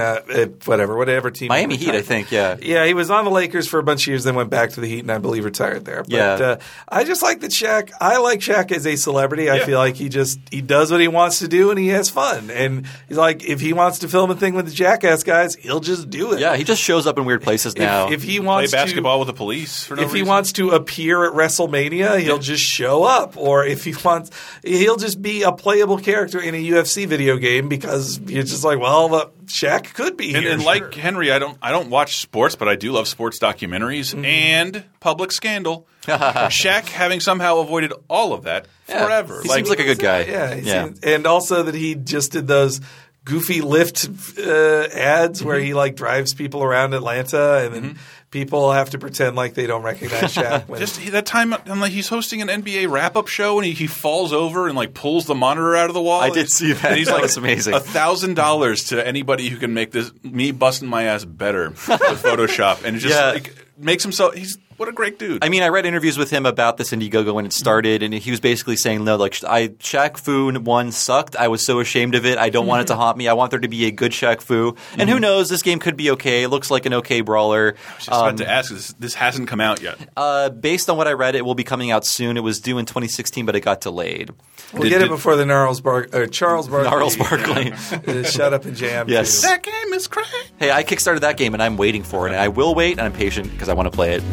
Whatever team. Miami he Heat, I retired think, from. Yeah, he was on the Lakers for a bunch of years, then went back to the Heat, and I believe retired there. But Yeah. I just like that Shaq. I like Shaq as a celebrity. I feel like he does what he wants to do, and he has fun. And he's like, if he wants to film a thing with the Jackass guys, he'll just do it. yeah, he just shows up in weird places now. If he Play wants basketball with the police for no if he reason. wants to appear at WrestleMania, he'll just show up. Or if he wants, he'll just be a playable character in a UFC video game because you're just like, well, Shaq could be here. And like Henry, I don't watch sports, but I do love sports documentaries and public scandal. Shaq having somehow avoided all of that forever. He seems like a good guy. Yeah, and also that he just did those goofy Lyft ads where he like drives people around Atlanta, and then people have to pretend like they don't recognize Shaq. When That time, I'm like, he's hosting an NBA wrap-up show, and he falls over and like pulls the monitor out of the wall. I did see that. And he's That like, was amazing. $1,000 to anybody who can make this me busting my ass better with Photoshop, and it just like makes him so. What a great dude. I mean, I read interviews with him about this Indiegogo when it started, and he was basically saying, no, like, Shaq Fu 1 sucked. I was so ashamed of it. I don't want it to haunt me. I want there to be a good Shaq Fu. And who knows? This game could be okay. It looks like an okay brawler. I was just about to ask, this hasn't come out yet. Based on what I read, it will be coming out soon. It was due in 2016, but it got delayed. we'll get it before the Charles Barkley. Gnarls Barkley. Shut up and jam. Yes. too. That game is crazy. Hey, I kickstarted that game, and I'm waiting for it. And I will wait, and I'm patient because I want to play it.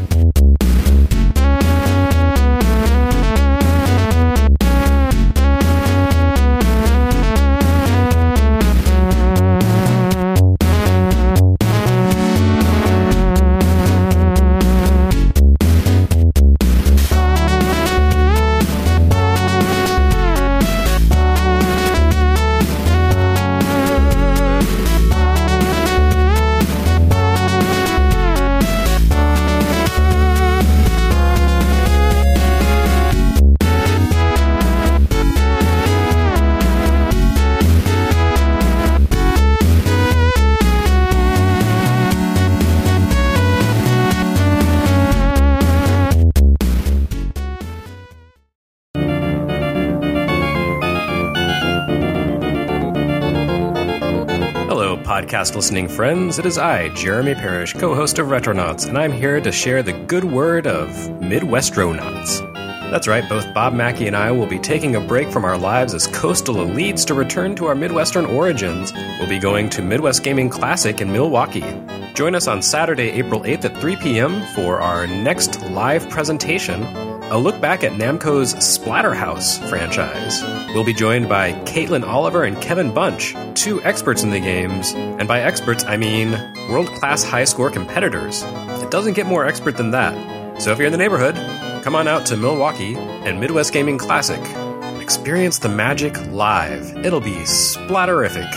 Podcast listening friends, it is I, Jeremy Parrish, co-host of Retronauts, and I'm here to share the good word of Midwestronauts. That's right, both Bob Mackey and I will be taking a break from our lives as coastal elites to return to our Midwestern origins. We'll be going to Midwest Gaming Classic in Milwaukee. Join us on Saturday, April 8th at 3 p.m. for our next live presentation, a look back at Namco's Splatterhouse franchise. We'll be joined by Caitlin Oliver and Kevin Bunch, two experts in the games, and by experts I mean world-class high-score competitors. it doesn't get more expert than that. So if you're in the neighborhood, come on out to Milwaukee and Midwest Gaming Classic and experience the magic live. It'll be splatterific.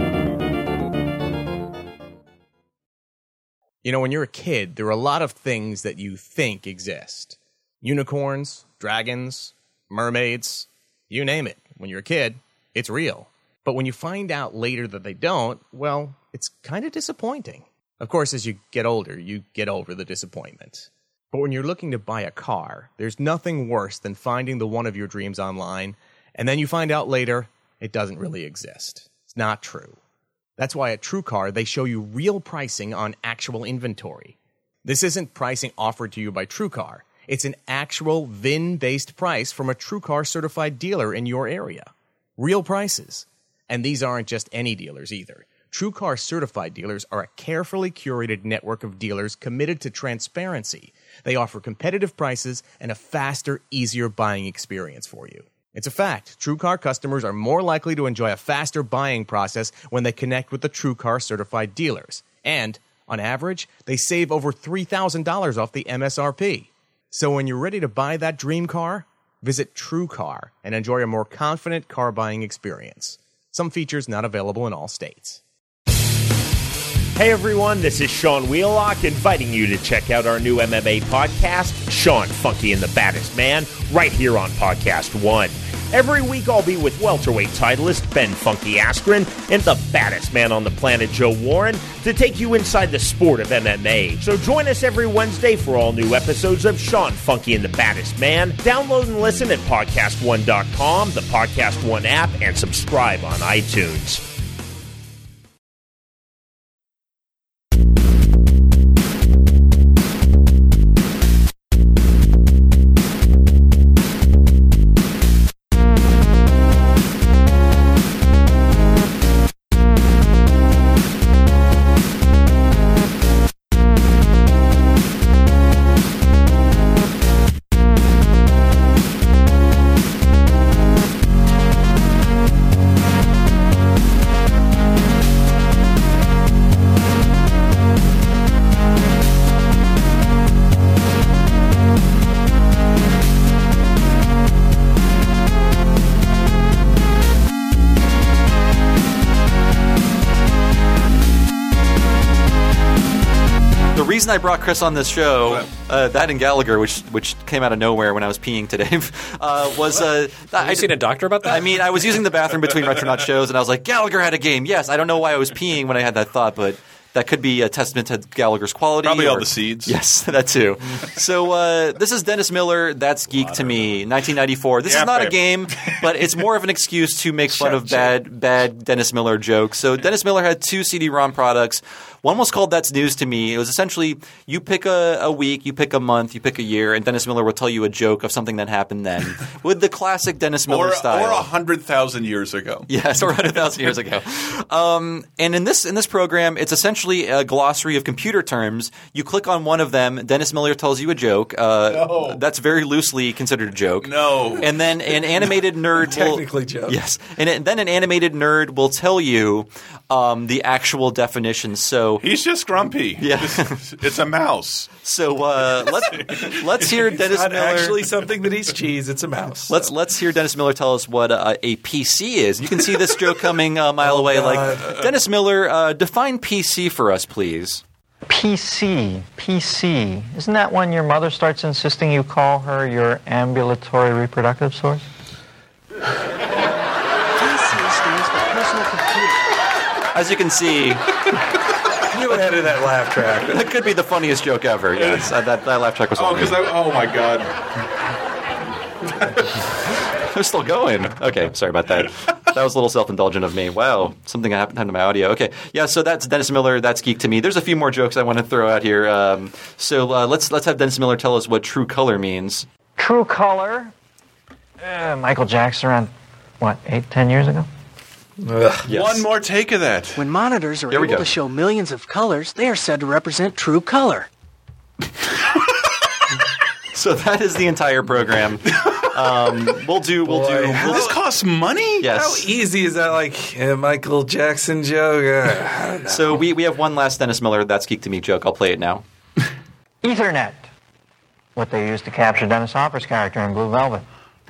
You know, when you're a kid, there are a lot of things that you think exist. Unicorns, dragons, mermaids, you name it. When you're a kid, it's real. But when you find out later that they don't, well, it's kind of disappointing. Of course, as you get older, you get over the disappointment. But when you're looking to buy a car, there's nothing worse than finding the one of your dreams online, and then you find out later it doesn't really exist. It's not true. That's why at TrueCar, they show you real pricing on actual inventory. This isn't pricing offered to you by TrueCar. It's an actual VIN-based price from a TrueCar certified dealer in your area. Real prices. And these aren't just any dealers either. TrueCar certified dealers are a carefully curated network of dealers committed to transparency. They offer competitive prices and a faster, easier buying experience for you. It's a fact. TrueCar customers are more likely to enjoy a faster buying process when they connect with the TrueCar certified dealers. And, on average, they save over $3,000 off the MSRP. So when you're ready to buy that dream car, visit TrueCar and enjoy a more confident car buying experience. Some features not available in all states. Hey everyone, this is Sean Wheelock inviting you to check out our new MMA podcast, Sean Funky and the Baddest Man, right here on Podcast One. Every week I'll be with welterweight titleist Ben Funky Askren and the baddest man on the planet, Joe Warren, to take you inside the sport of MMA. So join us every Wednesday for all new episodes of Sean Funky and the Baddest Man. Download and listen at PodcastOne.com, the Podcast One app, and subscribe on iTunes. The reason I brought Chris on this show, that and Gallagher, which came out of nowhere when I was peeing today, was... Have you seen a doctor about that? I mean, I was using the bathroom between Retronaut shows, and I was like, Gallagher had a game. Yes, I don't know why I was peeing when I had that thought, but... that could be a testament to Gallagher's quality. Probably all the seeds. Yes, that too. So this is Dennis Miller, That's Geek to Me, 1994. This is not a game, but it's more of an excuse to make fun of bad Dennis Miller jokes. So Dennis Miller had two CD-ROM products. One was called That's News to Me. It was essentially you pick a week, you pick a month, you pick a year, and Dennis Miller will tell you a joke of something that happened then with the classic Dennis Miller style. Or 100,000 years ago. Yes, or 100,000 years ago. And in this program, it's essentially a glossary of computer terms. You click on one of them, Dennis Miller tells you a joke. No. That's very loosely considered a joke. No. And then an animated nerd Technically joke. Yes. And then an animated nerd will tell you the actual definition. So he's just grumpy. Yeah. It's a mouse. So let's hear Dennis not Miller. Actually, something that eats cheese. It's a mouse. Let's hear Dennis Miller tell us what a PC is. You can see this joke coming a mile away. God. Like Dennis Miller, define PC for us, please. PC. Isn't that when your mother starts insisting you call her your ambulatory reproductive source? PC stands for personal computer. As you can see, you added that laugh track. That could be the funniest joke ever. Yes, that laugh track was awesome. Oh my God. They're still going. Okay, sorry about that. That was a little self-indulgent of me. Wow, something happened to my audio. Okay, yeah, so that's Dennis Miller. That's Geek to Me. There's a few more jokes I want to throw out here. So let's have Dennis Miller tell us what true color means. True color? Michael Jackson around, 8-10 years ago? Yes. One more take of that. When monitors are able to show millions of colors, they are said to represent true color. So that is the entire program. We'll do. This costs money? Yes. How easy is that? Like a Michael Jackson joke? So we have one last Dennis Miller That's Geek to Me joke. I'll play it now. Ethernet, what they used to capture Dennis Hopper's character in Blue Velvet.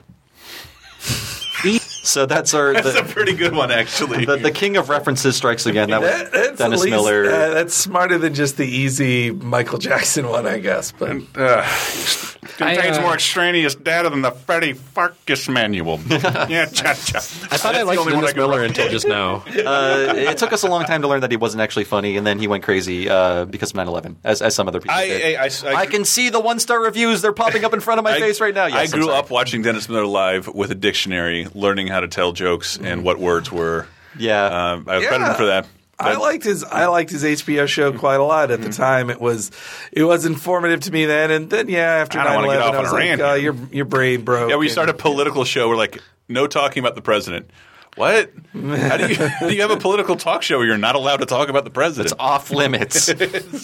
So that's a pretty good one, actually. The king of references strikes again. That was Dennis Miller. That's smarter than just the easy Michael Jackson one, I guess. But contains more extraneous data than the Freddy Farkas manual. Yeah, cha-cha. I thought I liked Dennis Miller until just now. It took us a long time to learn that he wasn't actually funny, and then he went crazy because of 9/11, as some other people did. I can see the 1-star reviews. They're popping up in front of my face right now. Yes, I grew up watching Dennis Miller live with a dictionary, learning how to tell jokes and what words were. Yeah. I credit him for that. I liked his HBO show quite a lot at the time. It was informative to me then, and then after 9/11, I was like, your brain broke. Yeah, we started a political show. We're like, no talking about the president. What? How do you have a political talk show where you're not allowed to talk about the president? It's off limits.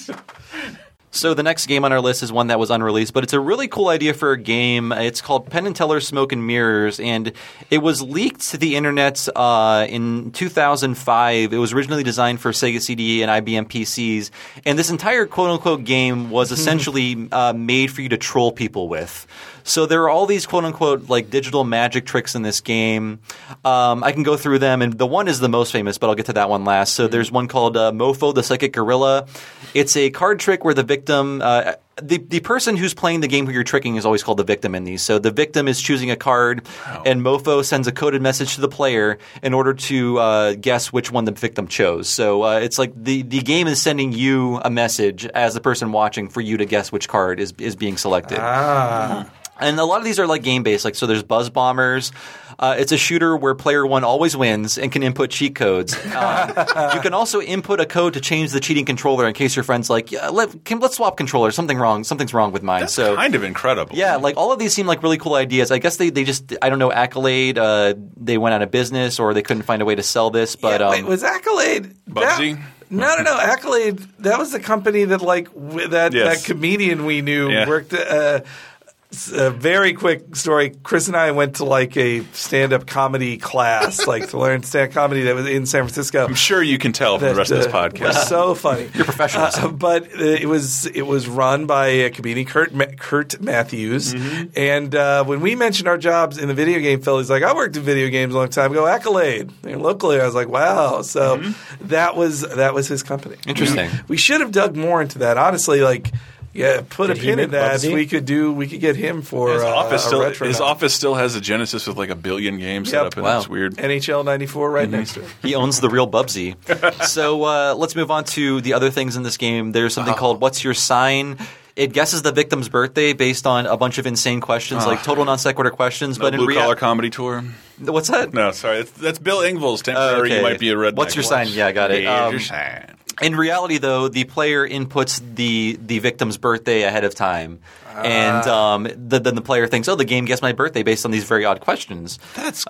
So the next game on our list is one that was unreleased, but it's a really cool idea for a game. It's called Penn & Teller Smoke and Mirrors, and it was leaked to the internet in 2005. It was originally designed for Sega CD and IBM PCs, and this entire quote-unquote game was essentially made for you to troll people with. So there are all these quote-unquote like digital magic tricks in this game. I can go through them, and the one is the most famous, but I'll get to that one last. So there's one called Mofo the Psychic Gorilla. It's a card trick where the victim the person who's playing the game who you're tricking is always called the victim in these. So the victim is choosing a card, and Mofo sends a coded message to the player in order to guess which one the victim chose. So it's like the game is sending you a message as the person watching for you to guess which card is being selected. And a lot of these are like game-based. Like, so there's Buzz Bombers. It's a shooter where player one always wins and can input cheat codes. You can also input a code to change the cheating controller in case your friend's like, let's swap controllers. Something's wrong with mine. That's kind of incredible. Yeah, like all of these seem like really cool ideas. I guess they just, I don't know, Accolade, they went out of business or they couldn't find a way to sell this. But wait, was Accolade Bubsy? No. Accolade, that was the company that that comedian we knew worked a very quick story. Chris and I went to like a stand-up comedy class, like to learn stand-up comedy that was in San Francisco. I'm sure you can tell from the rest of this podcast. It was so funny. You're professionals. But it was run by a comedian, Kurt Matthews. Mm-hmm. And when we mentioned our jobs in the video game field, he's like, I worked in video games a long time ago, Accolade. And locally, I was like, wow. So that was his company. Interesting. We should have dug more into that. Honestly, like – yeah, put a pin in that. We could get him for his office still has a Genesis with like 1 billion games set up in it. It's weird. NHL 94 right next to it. He owns the real Bubsy. So let's move on to the other things in this game. There's something called What's Your Sign? It guesses the victim's birthday based on a bunch of insane questions, like total non sequitur questions. But in Blue Collar Comedy Tour. What's that? No, sorry, that's Bill Engvall's temporary. You might be a redneck. What's your sign? Yeah, I got it. What's your sign? In reality, though, the player inputs the victim's birthday ahead of time. And then the player thinks, the game guessed my birthday based on these very odd questions.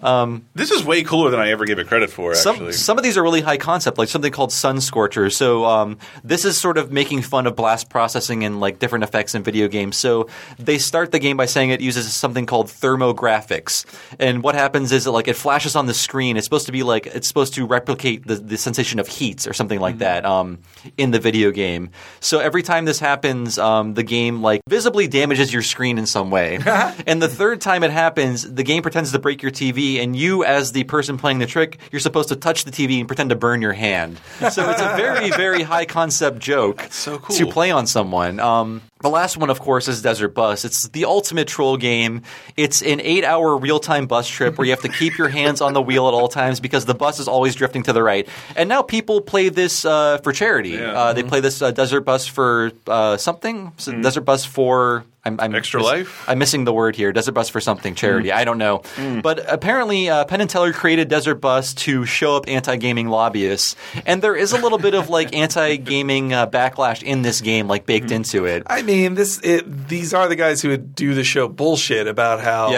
This is way cooler than I ever gave it credit for, actually. Some of these are really high concept, like something called Sun Scorcher. So this is sort of making fun of blast processing and like different effects in video games. So they start the game by saying it uses something called thermographics. And what happens is it flashes on the screen. It's supposed to replicate the sensation of heat or something like that in the video game. So every time this happens, the game visibly damages your screen in some way. And the third time it happens, the game pretends to break your TV, and you, as the person playing the trick, you're supposed to touch the TV and pretend to burn your hand. So it's a very, very high concept joke. That's so cool. To play on someone. The last one, of course, is Desert Bus. It's the ultimate troll game. It's an 8-hour real-time bus trip where you have to keep your hands on the wheel at all times because the bus is always drifting to the right. And now people play this for charity. Yeah. They play this Desert Bus for something. Desert Bus for Extra Life? I'm missing the word here. Desert Bus for something, charity. I don't know. But apparently Penn & Teller created Desert Bus to show up anti-gaming lobbyists. And there is a little bit of anti-gaming backlash in this game baked into it. I mean, these are the guys who would do the show bullshit about how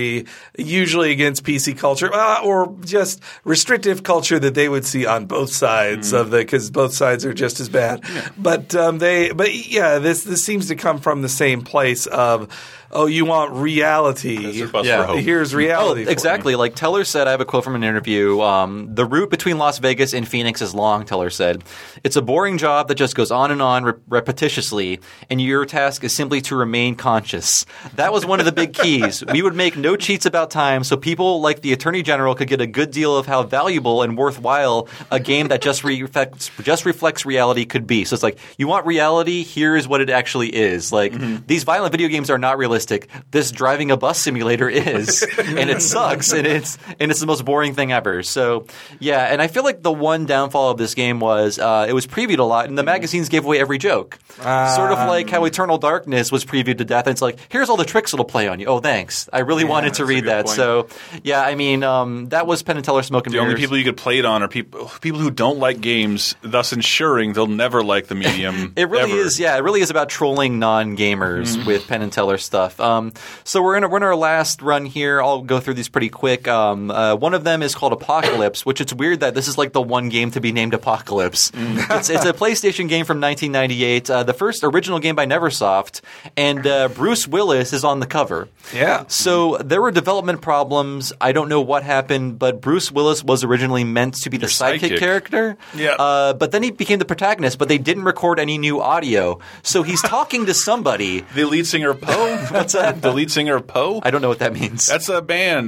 usually against PC culture or just restrictive culture that they would see on both sides of because both sides are just as bad. Yeah. But this seems to come from the same place. case of, oh, you want reality. Here's reality. Oh, exactly. Like Teller said, I have a quote from an interview. The route between Las Vegas and Phoenix is long, Teller said. It's a boring job that just goes on and on repetitiously, and your task is simply to remain conscious. That was one of the big keys. We would make no cheats about time so people like the Attorney General could get a good deal of how valuable and worthwhile a game that just reflects reality could be. So it's like, you want reality? Here's what it actually is. Like, these violent video games are not realistic. This driving a bus simulator is, and it sucks, and it's the most boring thing ever. So yeah, and I feel like the one downfall of this game was it was previewed a lot, and the magazines gave away every joke. Sort of like how Eternal Darkness was previewed to death, and it's like, here's all the tricks it'll play on you. Oh, thanks. I really wanted to read that. Point. So yeah, I mean, that was Penn and Teller Smoke and Mirrors. The only people you could play it on are people who don't like games, thus ensuring they'll never like the medium. It really is. Yeah, it really is about trolling non-gamers with Penn and Teller stuff. So we're in our last run here. I'll go through these pretty quick. One of them is called Apocalypse, which it's weird that this is like the one game to be named Apocalypse. It's a PlayStation game from 1998, the first original game by Neversoft, and Bruce Willis is on the cover. Yeah. So there were development problems. I don't know what happened, but Bruce Willis was originally meant to be the sidekick character. Yeah. But then he became the protagonist, but they didn't record any new audio. So he's talking to somebody. The lead singer of Poe? What's that? The lead singer of Poe? I don't know what that means. That's a band.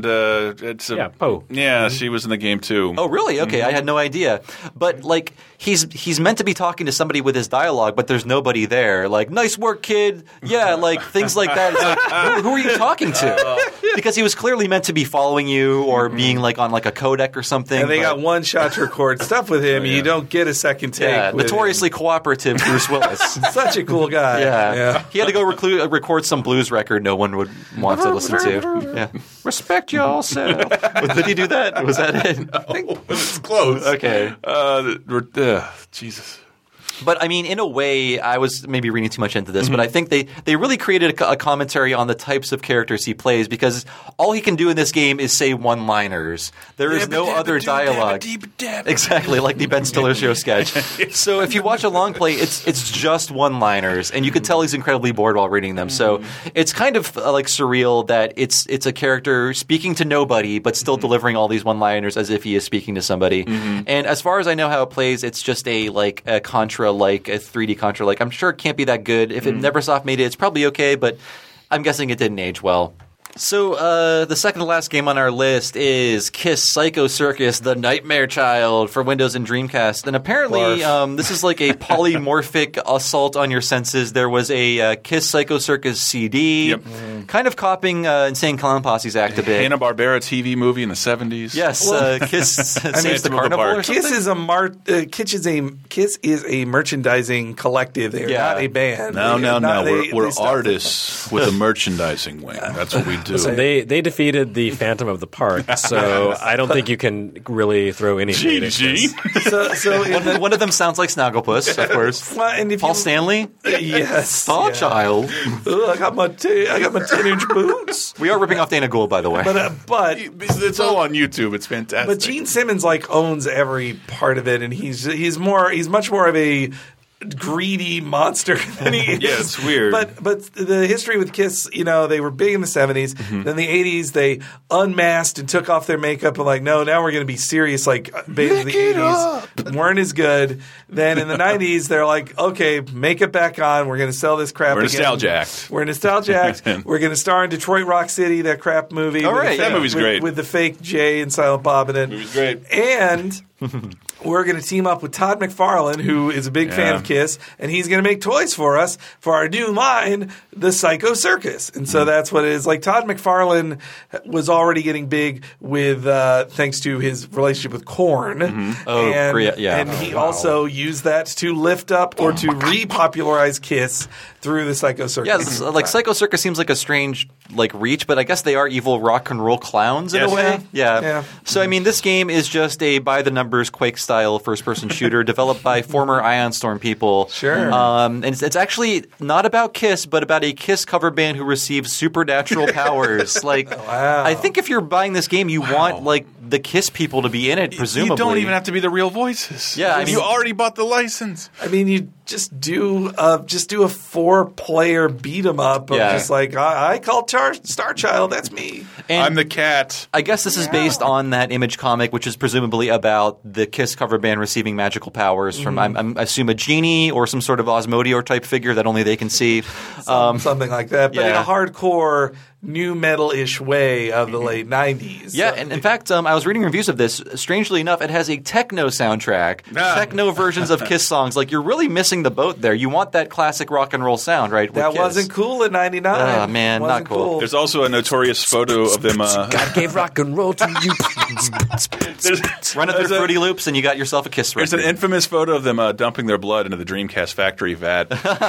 Poe. Yeah, she was in the game too. Oh, really? Okay, I had no idea. But like, he's meant to be talking to somebody with his dialogue, but there's nobody there. Like, nice work, kid. Yeah, like things like that. It's like, who are you talking to? Because he was clearly meant to be following you or being like on like a codec or something. And they got one shot to record stuff with him. You don't get a second take. Yeah, notoriously cooperative Bruce Willis. Such a cool guy. Yeah. He had to go record some blues record no one would want to listen to. Yeah. Respect yourself. Did he do that? Was that it? No, it's close. Okay. Jesus. But I mean, in a way, I was maybe reading too much into this, but I think they really created a commentary on the types of characters he plays, because all he can do in this game is say one-liners. There is no other dialogue. Exactly, like the Ben Stiller Show sketch. So if you watch a long play, it's just one-liners, and you can tell he's incredibly bored while reading them. So it's kind of like surreal that it's a character speaking to nobody, but still delivering all these one-liners as if he is speaking to somebody. And as far as I know how it plays, it's just a Contra, like a 3D Contra. Like, I'm sure it can't be that good. If Neversoft made it, it's probably okay, but I'm guessing it didn't age well. So the second to last game on our list is Kiss Psycho Circus: The Nightmare Child for Windows and Dreamcast. And apparently this is like a polymorphic assault on your senses. There was a Kiss Psycho Circus CD, kind of copying Insane Clown Posse's act a bit. Hanna-Barbera TV movie in the 70s. Yes, Kiss saves the carnival or something? Kiss is a merchandising collective. They're not a band. No. We're artists with a merchandising wing. That's what we do. So they defeated the Phantom of the Park, so I don't think you can really throw any shade at this. So one of them sounds like Snagglepuss, of course. And Paul Stanley? Yes. Star Child. I got my 10-inch boots. We are ripping off Dana Gould, by the way. But it's all on YouTube. It's fantastic. But Gene Simmons owns every part of it, and he's much more of a greedy monster than he is. Yeah, it's weird. But the history with Kiss, they were big in the 70s. Then the 80s, they unmasked and took off their makeup and now we're going to be serious like bands of the 80s. Weren't as good. Then in the 90s, they're like, okay, make it back on. We're going to sell this crap again. We're Nostalgia Act. We're going to star in Detroit Rock City, that crap movie. All right. That movie's great. With the fake Jay and Silent Bob in it. Movie's great. And we're going to team up with Todd McFarlane, who is a big fan of Kiss, and he's going to make toys for us for our new line, the Psycho Circus. And so that's what it is. Like, Todd McFarlane was already getting big with thanks to his relationship with Korn. And he also used that to lift up or to repopularize Kiss through the Psycho Circus. Yeah, Psycho Circus seems like a strange reach, but I guess they are evil rock and roll clowns in a way. Yeah. So I mean, this game is just a by the numbers Quake style first person shooter developed by former Ion Storm people. Sure. And it's actually not about Kiss, but about a Kiss cover band who receives supernatural powers. Wow. I think if you're buying this game, you want the Kiss people to be in it, presumably. You don't even have to be the real voices. Yeah, I mean, you already bought the license. I mean, you just do a 4-player beat 'em up of just like I call Star Child. That's me. And I'm the cat. I guess this is based on that Image comic, which is presumably about the Kiss cover band receiving magical powers from, I assume, a genie or some sort of Osmodio type figure that only they can see. Something like that, but in a hardcore new metal-ish way of the late 90s. Yeah, and in fact, I was reading reviews of this. Strangely enough, it has a techno soundtrack, techno versions of Kiss songs. Like, you're really missing the boat there. You want that classic rock and roll sound, right? That wasn't cool in 99. Oh, man, not cool. There's also a notorious photo of them. God gave rock and roll to you. Run it through Fruity Loops, and you got yourself a Kiss record. There's an infamous photo of them dumping their blood into the Dreamcast factory vat.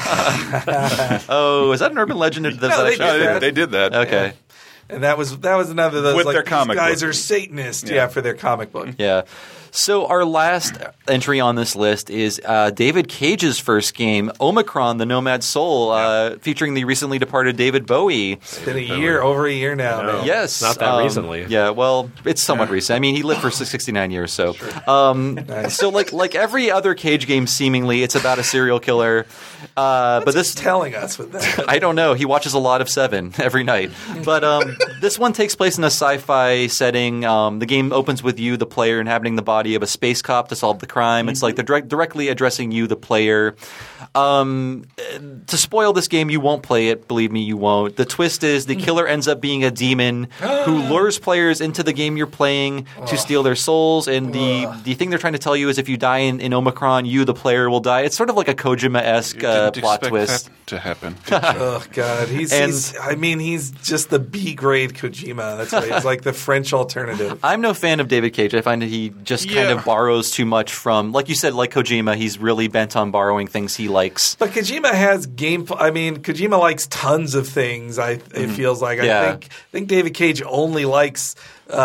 Oh, is that an urban legend? They did that. Okay. Yeah. And that was another of those, with like, their comic these guys book. are Satanists, for their comic book. Yeah. So our last entry on this list is David Cage's first game, Omicron: The Nomad Soul, featuring the recently departed David Bowie. It's been over a year now. Man. Yes. Not that recently. Yeah, well, it's somewhat recent. I mean, he lived for 69 years, so. Nice. So like every other Cage game, seemingly, it's about a serial killer. But this telling us with that. I don't know. He watches a lot of Seven every night. But this one takes place in a sci-fi setting. The game opens with you, the player, inhabiting the body of a space cop to solve the crime. It's like they're directly addressing you, the player. To spoil this game, you won't play it. Believe me, you won't. The twist is the killer ends up being a demon who lures players into the game you're playing to steal their souls. And the thing they're trying to tell you is if you die in Omicron, you, the player, will die. It's sort of like a Kojima-esque plot twist. To happen. Oh God, he's just the B-grade Kojima. That's why he's like the French alternative. I'm no fan of David Cage. I find that he just kind of borrows too much from, like you said, like Kojima. He's really bent on borrowing things he likes. But Kojima has Kojima likes tons of things. It feels like. I think David Cage only likes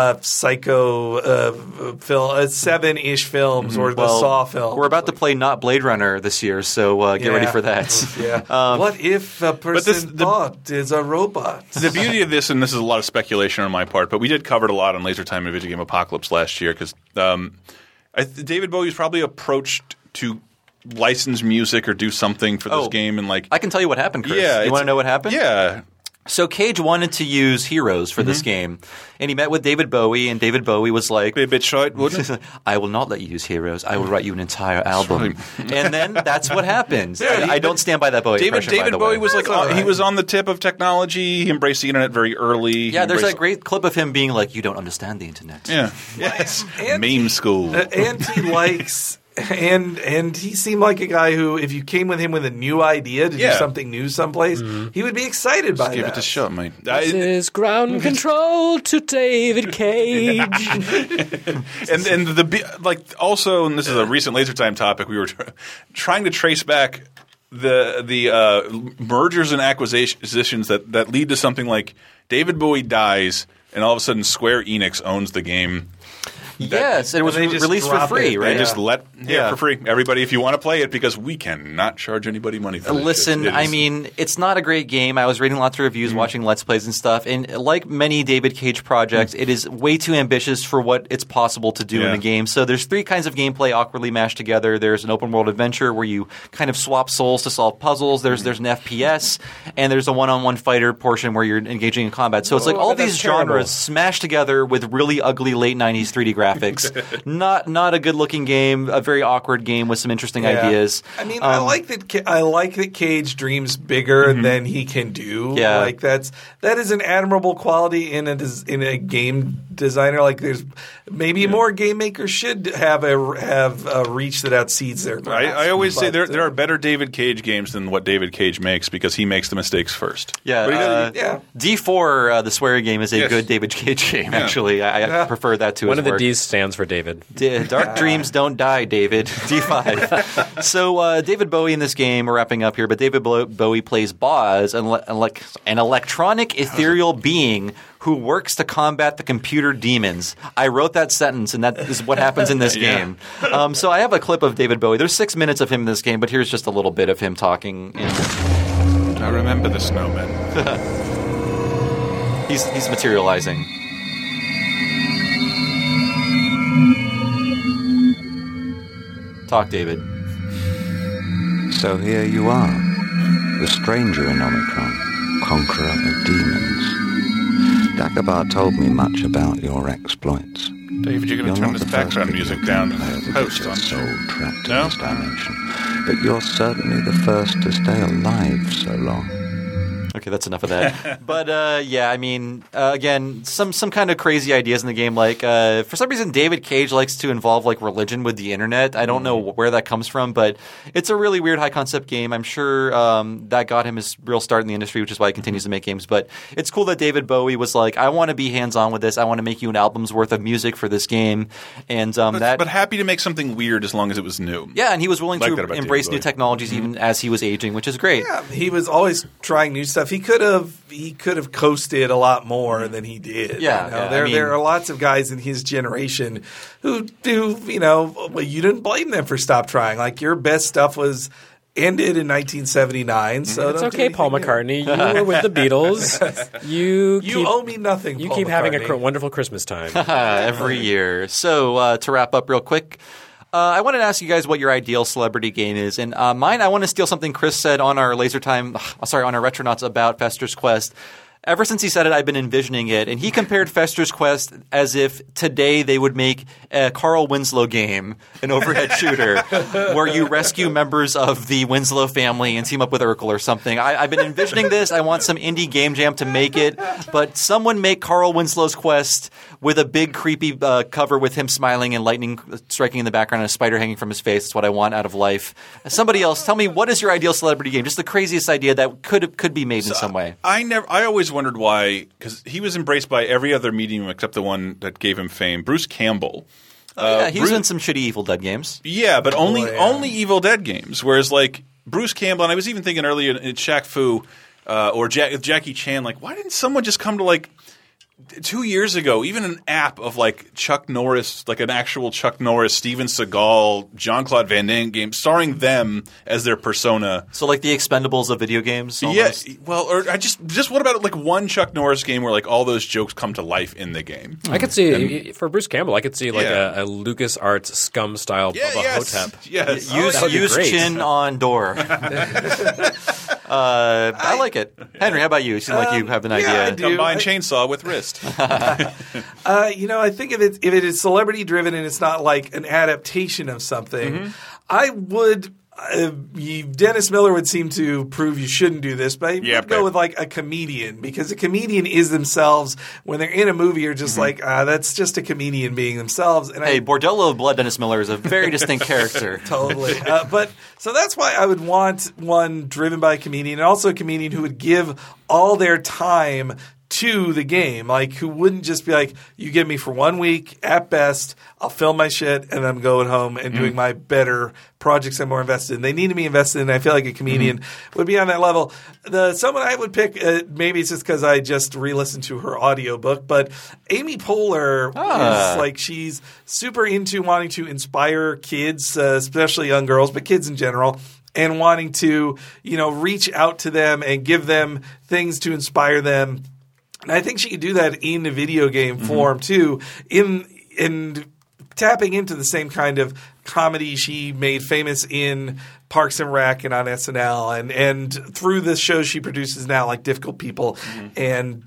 psycho film, 7-ish films or the Saw film. We're about to play not Blade Runner this year, so get ready for that. What if a person thought is a robot? The beauty of this, and this is a lot of speculation on my part, but we did cover it a lot on Laser Time and Video Game Apocalypse last year because David Bowie's probably approached to license music or do something for this game, and I can tell you what happened, Chris. Yeah, you want to know what happened? Yeah. So Cage wanted to use Heroes for this game, and he met with David Bowie, and David Bowie was like, "Be a bit short, wouldn't it? I will not let you use Heroes. I will write you an entire album." And then that's what happened. I don't stand by that Bowie impression, David by the Bowie way. was he was on the tip of technology. He embraced the internet very early. Yeah, there's that great clip of him being like, "You don't understand the internet." Yeah, yes, meme school. And he likes. And he seemed like a guy who, if you came with him with a new idea to do something new someplace, he would be excited by that. Give it a shot, mate. This is ground control to David Cage. and also, and this is a recent Laser Time topic, we were trying to trace back the mergers and acquisitions that lead to something like David Bowie dies, and all of a sudden Square Enix owns the game. Yes, it was released for free, right? They just let for free. Everybody, if you want to play it, because we cannot charge anybody money for this. Listen, I mean, it's not a great game. I was reading lots of reviews, watching Let's Plays and stuff, and like many David Cage projects, it is way too ambitious for what it's possible to do in a game. So there's 3 kinds of gameplay awkwardly mashed together. There's an open world adventure where you kind of swap souls to solve puzzles. There's an FPS, and there's a one-on-one fighter portion where you're engaging in combat. So it's like all these genres smashed together with really ugly late 90s 3D graphics. Not a good looking game, a very awkward game with some interesting ideas. I mean, I like that Cage dreams bigger than he can do. Yeah. Like that is an admirable quality in a game designer. Like there's maybe more game makers should have a reach that outseeds their grasp. I always say there are better David Cage games than what David Cage makes because he makes the mistakes first. Yeah. D4, the swear game, is a good David Cage game, actually. I prefer that to One his of the work. D's stands for David. Dark dreams don't die, David. D5. So David Bowie in this game, we're wrapping up here, but David Bowie plays Boz, an electronic ethereal being who works to combat the computer demons. I wrote that sentence, and that is what happens in this game. So I have a clip of David Bowie. There's 6 minutes of him in this game, but here's just a little bit of him talking. I remember the snowman. He's materializing. Talk, David. So here you are, the stranger in Omicron, conqueror of demons. Dagobah told me much about your exploits. David, you're going to turn this background music down to post on soul trapped in this dimension. But you're certainly the first to stay alive so long. Okay, that's enough of that. But yeah, I mean, again, some kind of crazy ideas in the game. Like for some reason, David Cage likes to involve like religion with the internet. I don't know where that comes from, but it's a really weird high concept game. I'm sure that got him his real start in the industry, which is why he continues to make games. But it's cool that David Bowie was like, I want to be hands on with this. I want to make you an album's worth of music for this game, and but happy to make something weird as long as it was new. Yeah, and he was willing to embrace new technologies even as he was aging, which is great. Yeah, he was always trying new stuff. He could have coasted a lot more than he did. Yeah, there are lots of guys in his generation who do, well, you didn't blame them for stop trying. Like your best stuff was ended in 1979. So it's okay, Paul McCartney. You were with the Beatles. You owe me nothing. You Paul keep McCartney. having a wonderful Christmas time every year. So to wrap up real quick. I wanted to ask you guys what your ideal celebrity game is, and mine. I want to steal something Chris said on our on our Retronauts about Fester's Quest. Ever since he said it, I've been envisioning it, and he compared Fester's Quest as if today they would make a Carl Winslow game, an overhead shooter, where you rescue members of the Winslow family and team up with Urkel or something. I've been envisioning this. I want some indie game jam to make it, but someone make Carl Winslow's Quest with a big creepy cover with him smiling and lightning striking in the background and a spider hanging from his face. That's what I want out of life. Somebody else, tell me, what is your ideal celebrity game? Just the craziest idea that could be made in some way. I always wondered why, because he was embraced by every other medium except the one that gave him fame. Bruce Campbell. Yeah, he's in some shitty Evil Dead games. Yeah, but only Evil Dead games. Whereas like Bruce Campbell, and I was even thinking earlier in Shaq Fu or Jackie Chan, like why didn't someone just come to like 2 years ago, even an app of like Chuck Norris, like an actual Chuck Norris, Steven Seagal, Jean-Claude Van Damme game, starring them as their persona. So like the Expendables of video games? Almost? Yeah. Well, or I just what about like one Chuck Norris game where like all those jokes come to life in the game? I could see, for Bruce Campbell, I could see like a LucasArts Scum style Bubba Hotep. Yes. Use chin on door. I like it. Henry, how about you? You seem like you have an idea. I do. Combine chainsaw with wrist. I think if it is celebrity driven and it's not like an adaptation of something, I would. Dennis Miller would seem to prove you shouldn't do this, but I would go with like a comedian, because a comedian is themselves when they're in a movie. You're just like, that's just a comedian being themselves. And Bordello of Blood, Dennis Miller is a very distinct character. Totally. But so that's why I would want one driven by a comedian, and also a comedian who would give all their time to the game, like who wouldn't just be like, you give me for 1 week at best, I'll film my shit and I'm going home and doing my better projects I'm more invested in. They need to be invested in. I feel like a comedian would be on that level. Someone I would pick, maybe it's just because I just re-listened to her audiobook, but Amy Poehler is like, she's super into wanting to inspire kids, especially young girls, but kids in general, and wanting to, reach out to them and give them things to inspire them. And I think she could do that in a video game form too, in tapping into the same kind of comedy she made famous in Parks and Rec and on SNL, and through the shows she produces now, like Difficult People and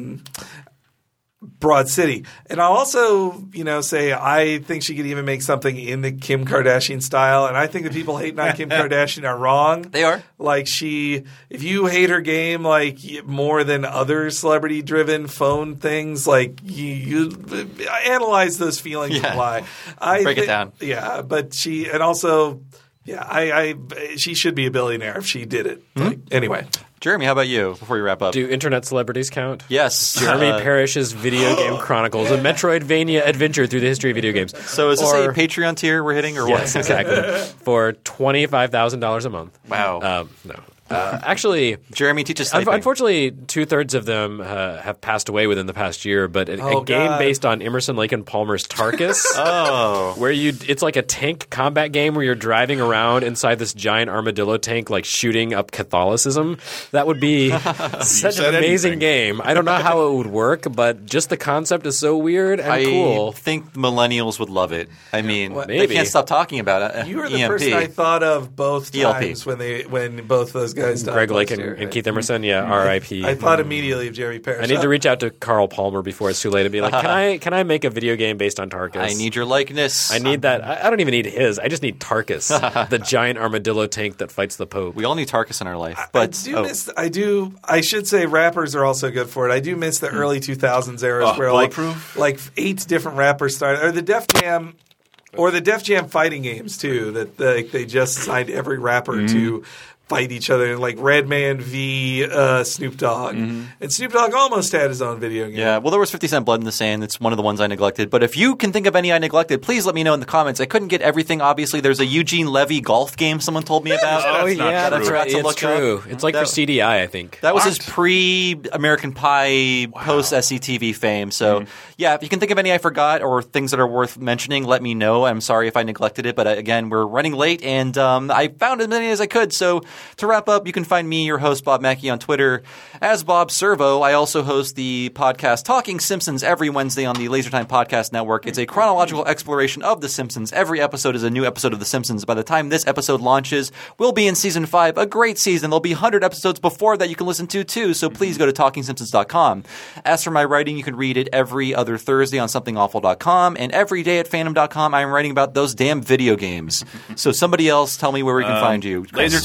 Broad City. And I'll also, say I think she could even make something in the Kim Kardashian style. And I think the people hating on Kim Kardashian are wrong. They are. Like if you hate her game like more than other celebrity-driven phone things, like you analyze those feelings and why. Break it down. Yeah, but she should be a billionaire if she did it. Anyway. Jeremy, how about you before you wrap up? Do internet celebrities count? Yes. Jeremy Parrish's Video Game Chronicles, a Metroidvania adventure through the history of video games. So is this a Patreon tier we're hitting or what? Yes, exactly. For $25,000 a month. Wow. No. Actually, Jeremy teaches sniping. Unfortunately, 2/3 of them have passed away within the past year. But a game God. based on Emerson, Lake and Palmer's Tarkus, where it's like a tank combat game where you're driving around inside this giant armadillo tank, like shooting up Catholicism. That would be such an amazing game. I don't know how it would work, but just the concept is so weird and cool. I think millennials would love it. I mean, maybe. they can't stop talking about it. You were the EMP. person I thought of both ELP. times when both those guys died. Greg Lake last year. and Keith Emerson, R.I.P. I thought immediately of Jeremy Parrish. I need to reach out to Carl Palmer before it's too late and be like, can I make a video game based on Tarkus? I need your likeness. I need that. I don't even need his. I just need Tarkus, the giant armadillo tank that fights the Pope. We all need Tarkus in our life. But I should say rappers are also good for it. I do miss the early 2000s eras where like 8 different rappers started, or the Def Jam. Or the Def Jam fighting games too. That they just signed every rapper to fight each other, like Redman v. Snoop Dogg, and Snoop Dogg almost had his own video game. Yeah, well, there was 50 Cent Blood in the Sand. It's one of the ones I neglected. But if you can think of any I neglected, please let me know in the comments. I couldn't get everything. Obviously, there's a Eugene Levy golf game someone told me about. That's true. It's like for CDI, I think. That was his pre-American Pie, post-SCTV fame. So, yeah, if you can think of any I forgot or things that are worth mentioning, let me know. I'm sorry if I neglected it. But again, we're running late, and I found as many as I could. So, to wrap up, you can find me, your host, Bob Mackey, on Twitter as Bob Servo. I also host the podcast Talking Simpsons every Wednesday on the LaserTime Podcast Network. It's a chronological exploration of The Simpsons. Every episode is a new episode of The Simpsons. By the time this episode launches, we'll be in Season 5, a great season. There'll be 100 episodes before that you can listen to, too, so please go to TalkingSimpsons.com. As for my writing, you can read it every other Thursday on SomethingAwful.com, and every day at Fandom.com, I'm writing about those damn video games. So somebody else tell me where we can find you.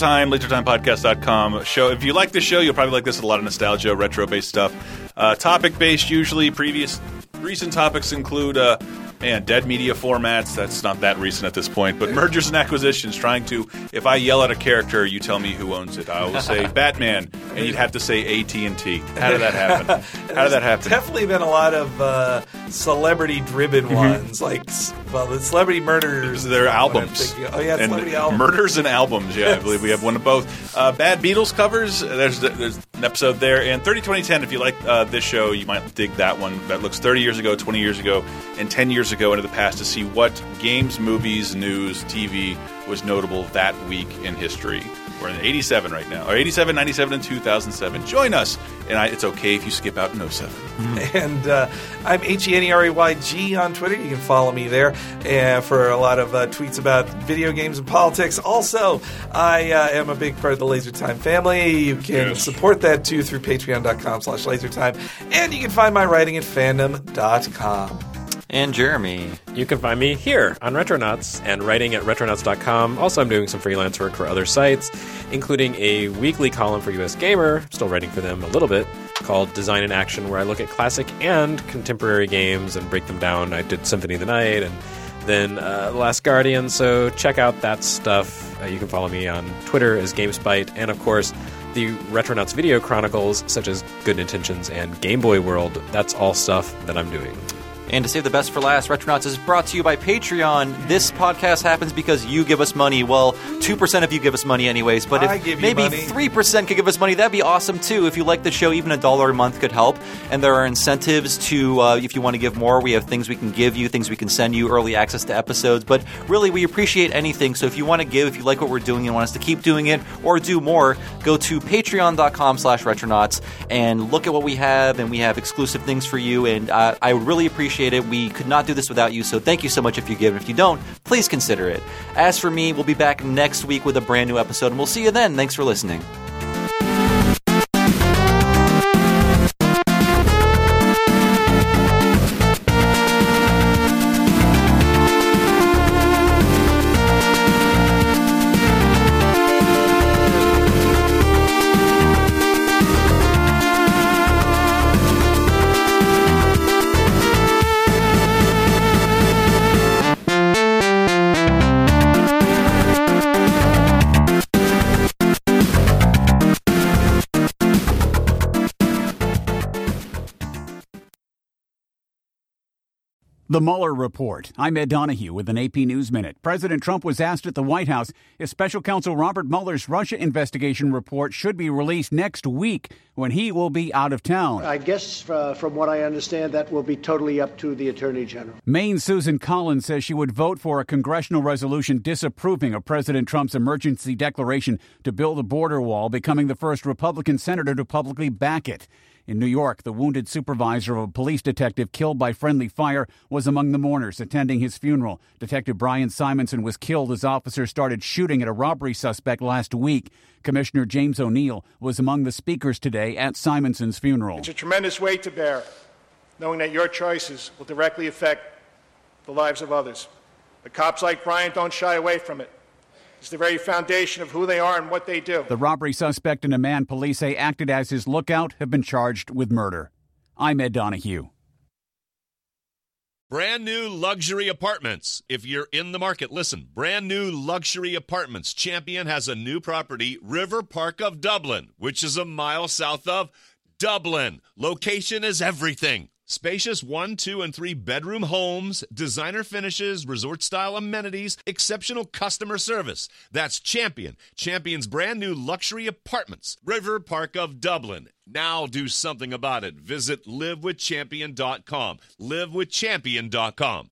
LaserTime.podcast.com. Show. If you like this show, you'll probably like this. A lot of nostalgia, retro-based stuff. Topic-based, usually. Recent topics include dead media formats. That's not that recent at this point. But mergers and acquisitions, trying to, if I yell at a character, you tell me who owns it. I will say Batman, and you'd have to say AT&T. How did that happen? Definitely been a lot of celebrity-driven ones, like the celebrity murders. Their albums. Celebrity albums. Murders and albums. Yeah, I believe we have one of both. Bad Beatles covers. There's an episode there. And 30-2010, if you like this show, you might dig that one. That looks 30 years ago, 20 years ago, and 10 years ago into the past to see what games, movies, news, TV was notable that week in history. We're in 87 right now. Or 87, 97, and 2007. Join us. And it's okay if you skip out in 07. And I'm HENERAYG on Twitter. You can follow me there for a lot of tweets about video games and politics. Also, I am a big part of the LaserTime family. You can support that, too, through patreon.com/LaserTime. And you can find my writing at fandom.com. And Jeremy. You can find me here on Retronauts and writing at retronauts.com. Also, I'm doing some freelance work for other sites, including a weekly column for US Gamer, still writing for them a little bit, called Design in Action, where I look at classic and contemporary games and break them down. I did Symphony of the Night and then The Last Guardian, so check out that stuff. You can follow me on Twitter as GameSpite, and of course, the Retronauts video chronicles, such as Good Intentions and Game Boy World. That's all stuff that I'm doing. And to save the best for last, Retronauts is brought to you by Patreon. This podcast happens because you give us money. Well, 2% of you give us money anyways, but if maybe 3% could give us money, that'd be awesome too. If you like the show, even $1 a month could help. And there are incentives to, if you want to give more, we have things we can give you, things we can send you, early access to episodes. But really, we appreciate anything. So if you want to give, if you like what we're doing and want us to keep doing it or do more, go to patreon.com/Retronauts and look at what we have. And we have exclusive things for you. And I would really appreciate it. We could not do this without you, so thank you so much if you give. And if you don't, please consider it. As for me, we'll be back next week with a brand new episode, and we'll see you then. Thanks for listening. The Mueller Report. I'm Ed Donahue with an AP News Minute. President Trump was asked at the White House if Special Counsel Robert Mueller's Russia investigation report should be released next week when he will be out of town. I guess from what I understand, that will be totally up to the Attorney General. Maine's Susan Collins says she would vote for a congressional resolution disapproving of President Trump's emergency declaration to build a border wall, becoming the first Republican senator to publicly back it. In New York, the wounded supervisor of a police detective killed by friendly fire was among the mourners attending his funeral. Detective Brian Simonson was killed as officers started shooting at a robbery suspect last week. Commissioner James O'Neill was among the speakers today at Simonson's funeral. It's a tremendous weight to bear, knowing that your choices will directly affect the lives of others. But cops like Brian don't shy away from it. It's the very foundation of who they are and what they do. The robbery suspect and a man police say acted as his lookout have been charged with murder. I'm Ed Donahue. Brand new luxury apartments. If you're in the market, listen. Brand new luxury apartments. Champion has a new property, River Park of Dublin, which is a mile south of Dublin. Location is everything. Spacious 1, 2, and 3 bedroom homes, designer finishes, resort-style amenities, exceptional customer service. That's Champion. Champion's brand new luxury apartments. River Park of Dublin. Now do something about it. Visit livewithchampion.com. Livewithchampion.com.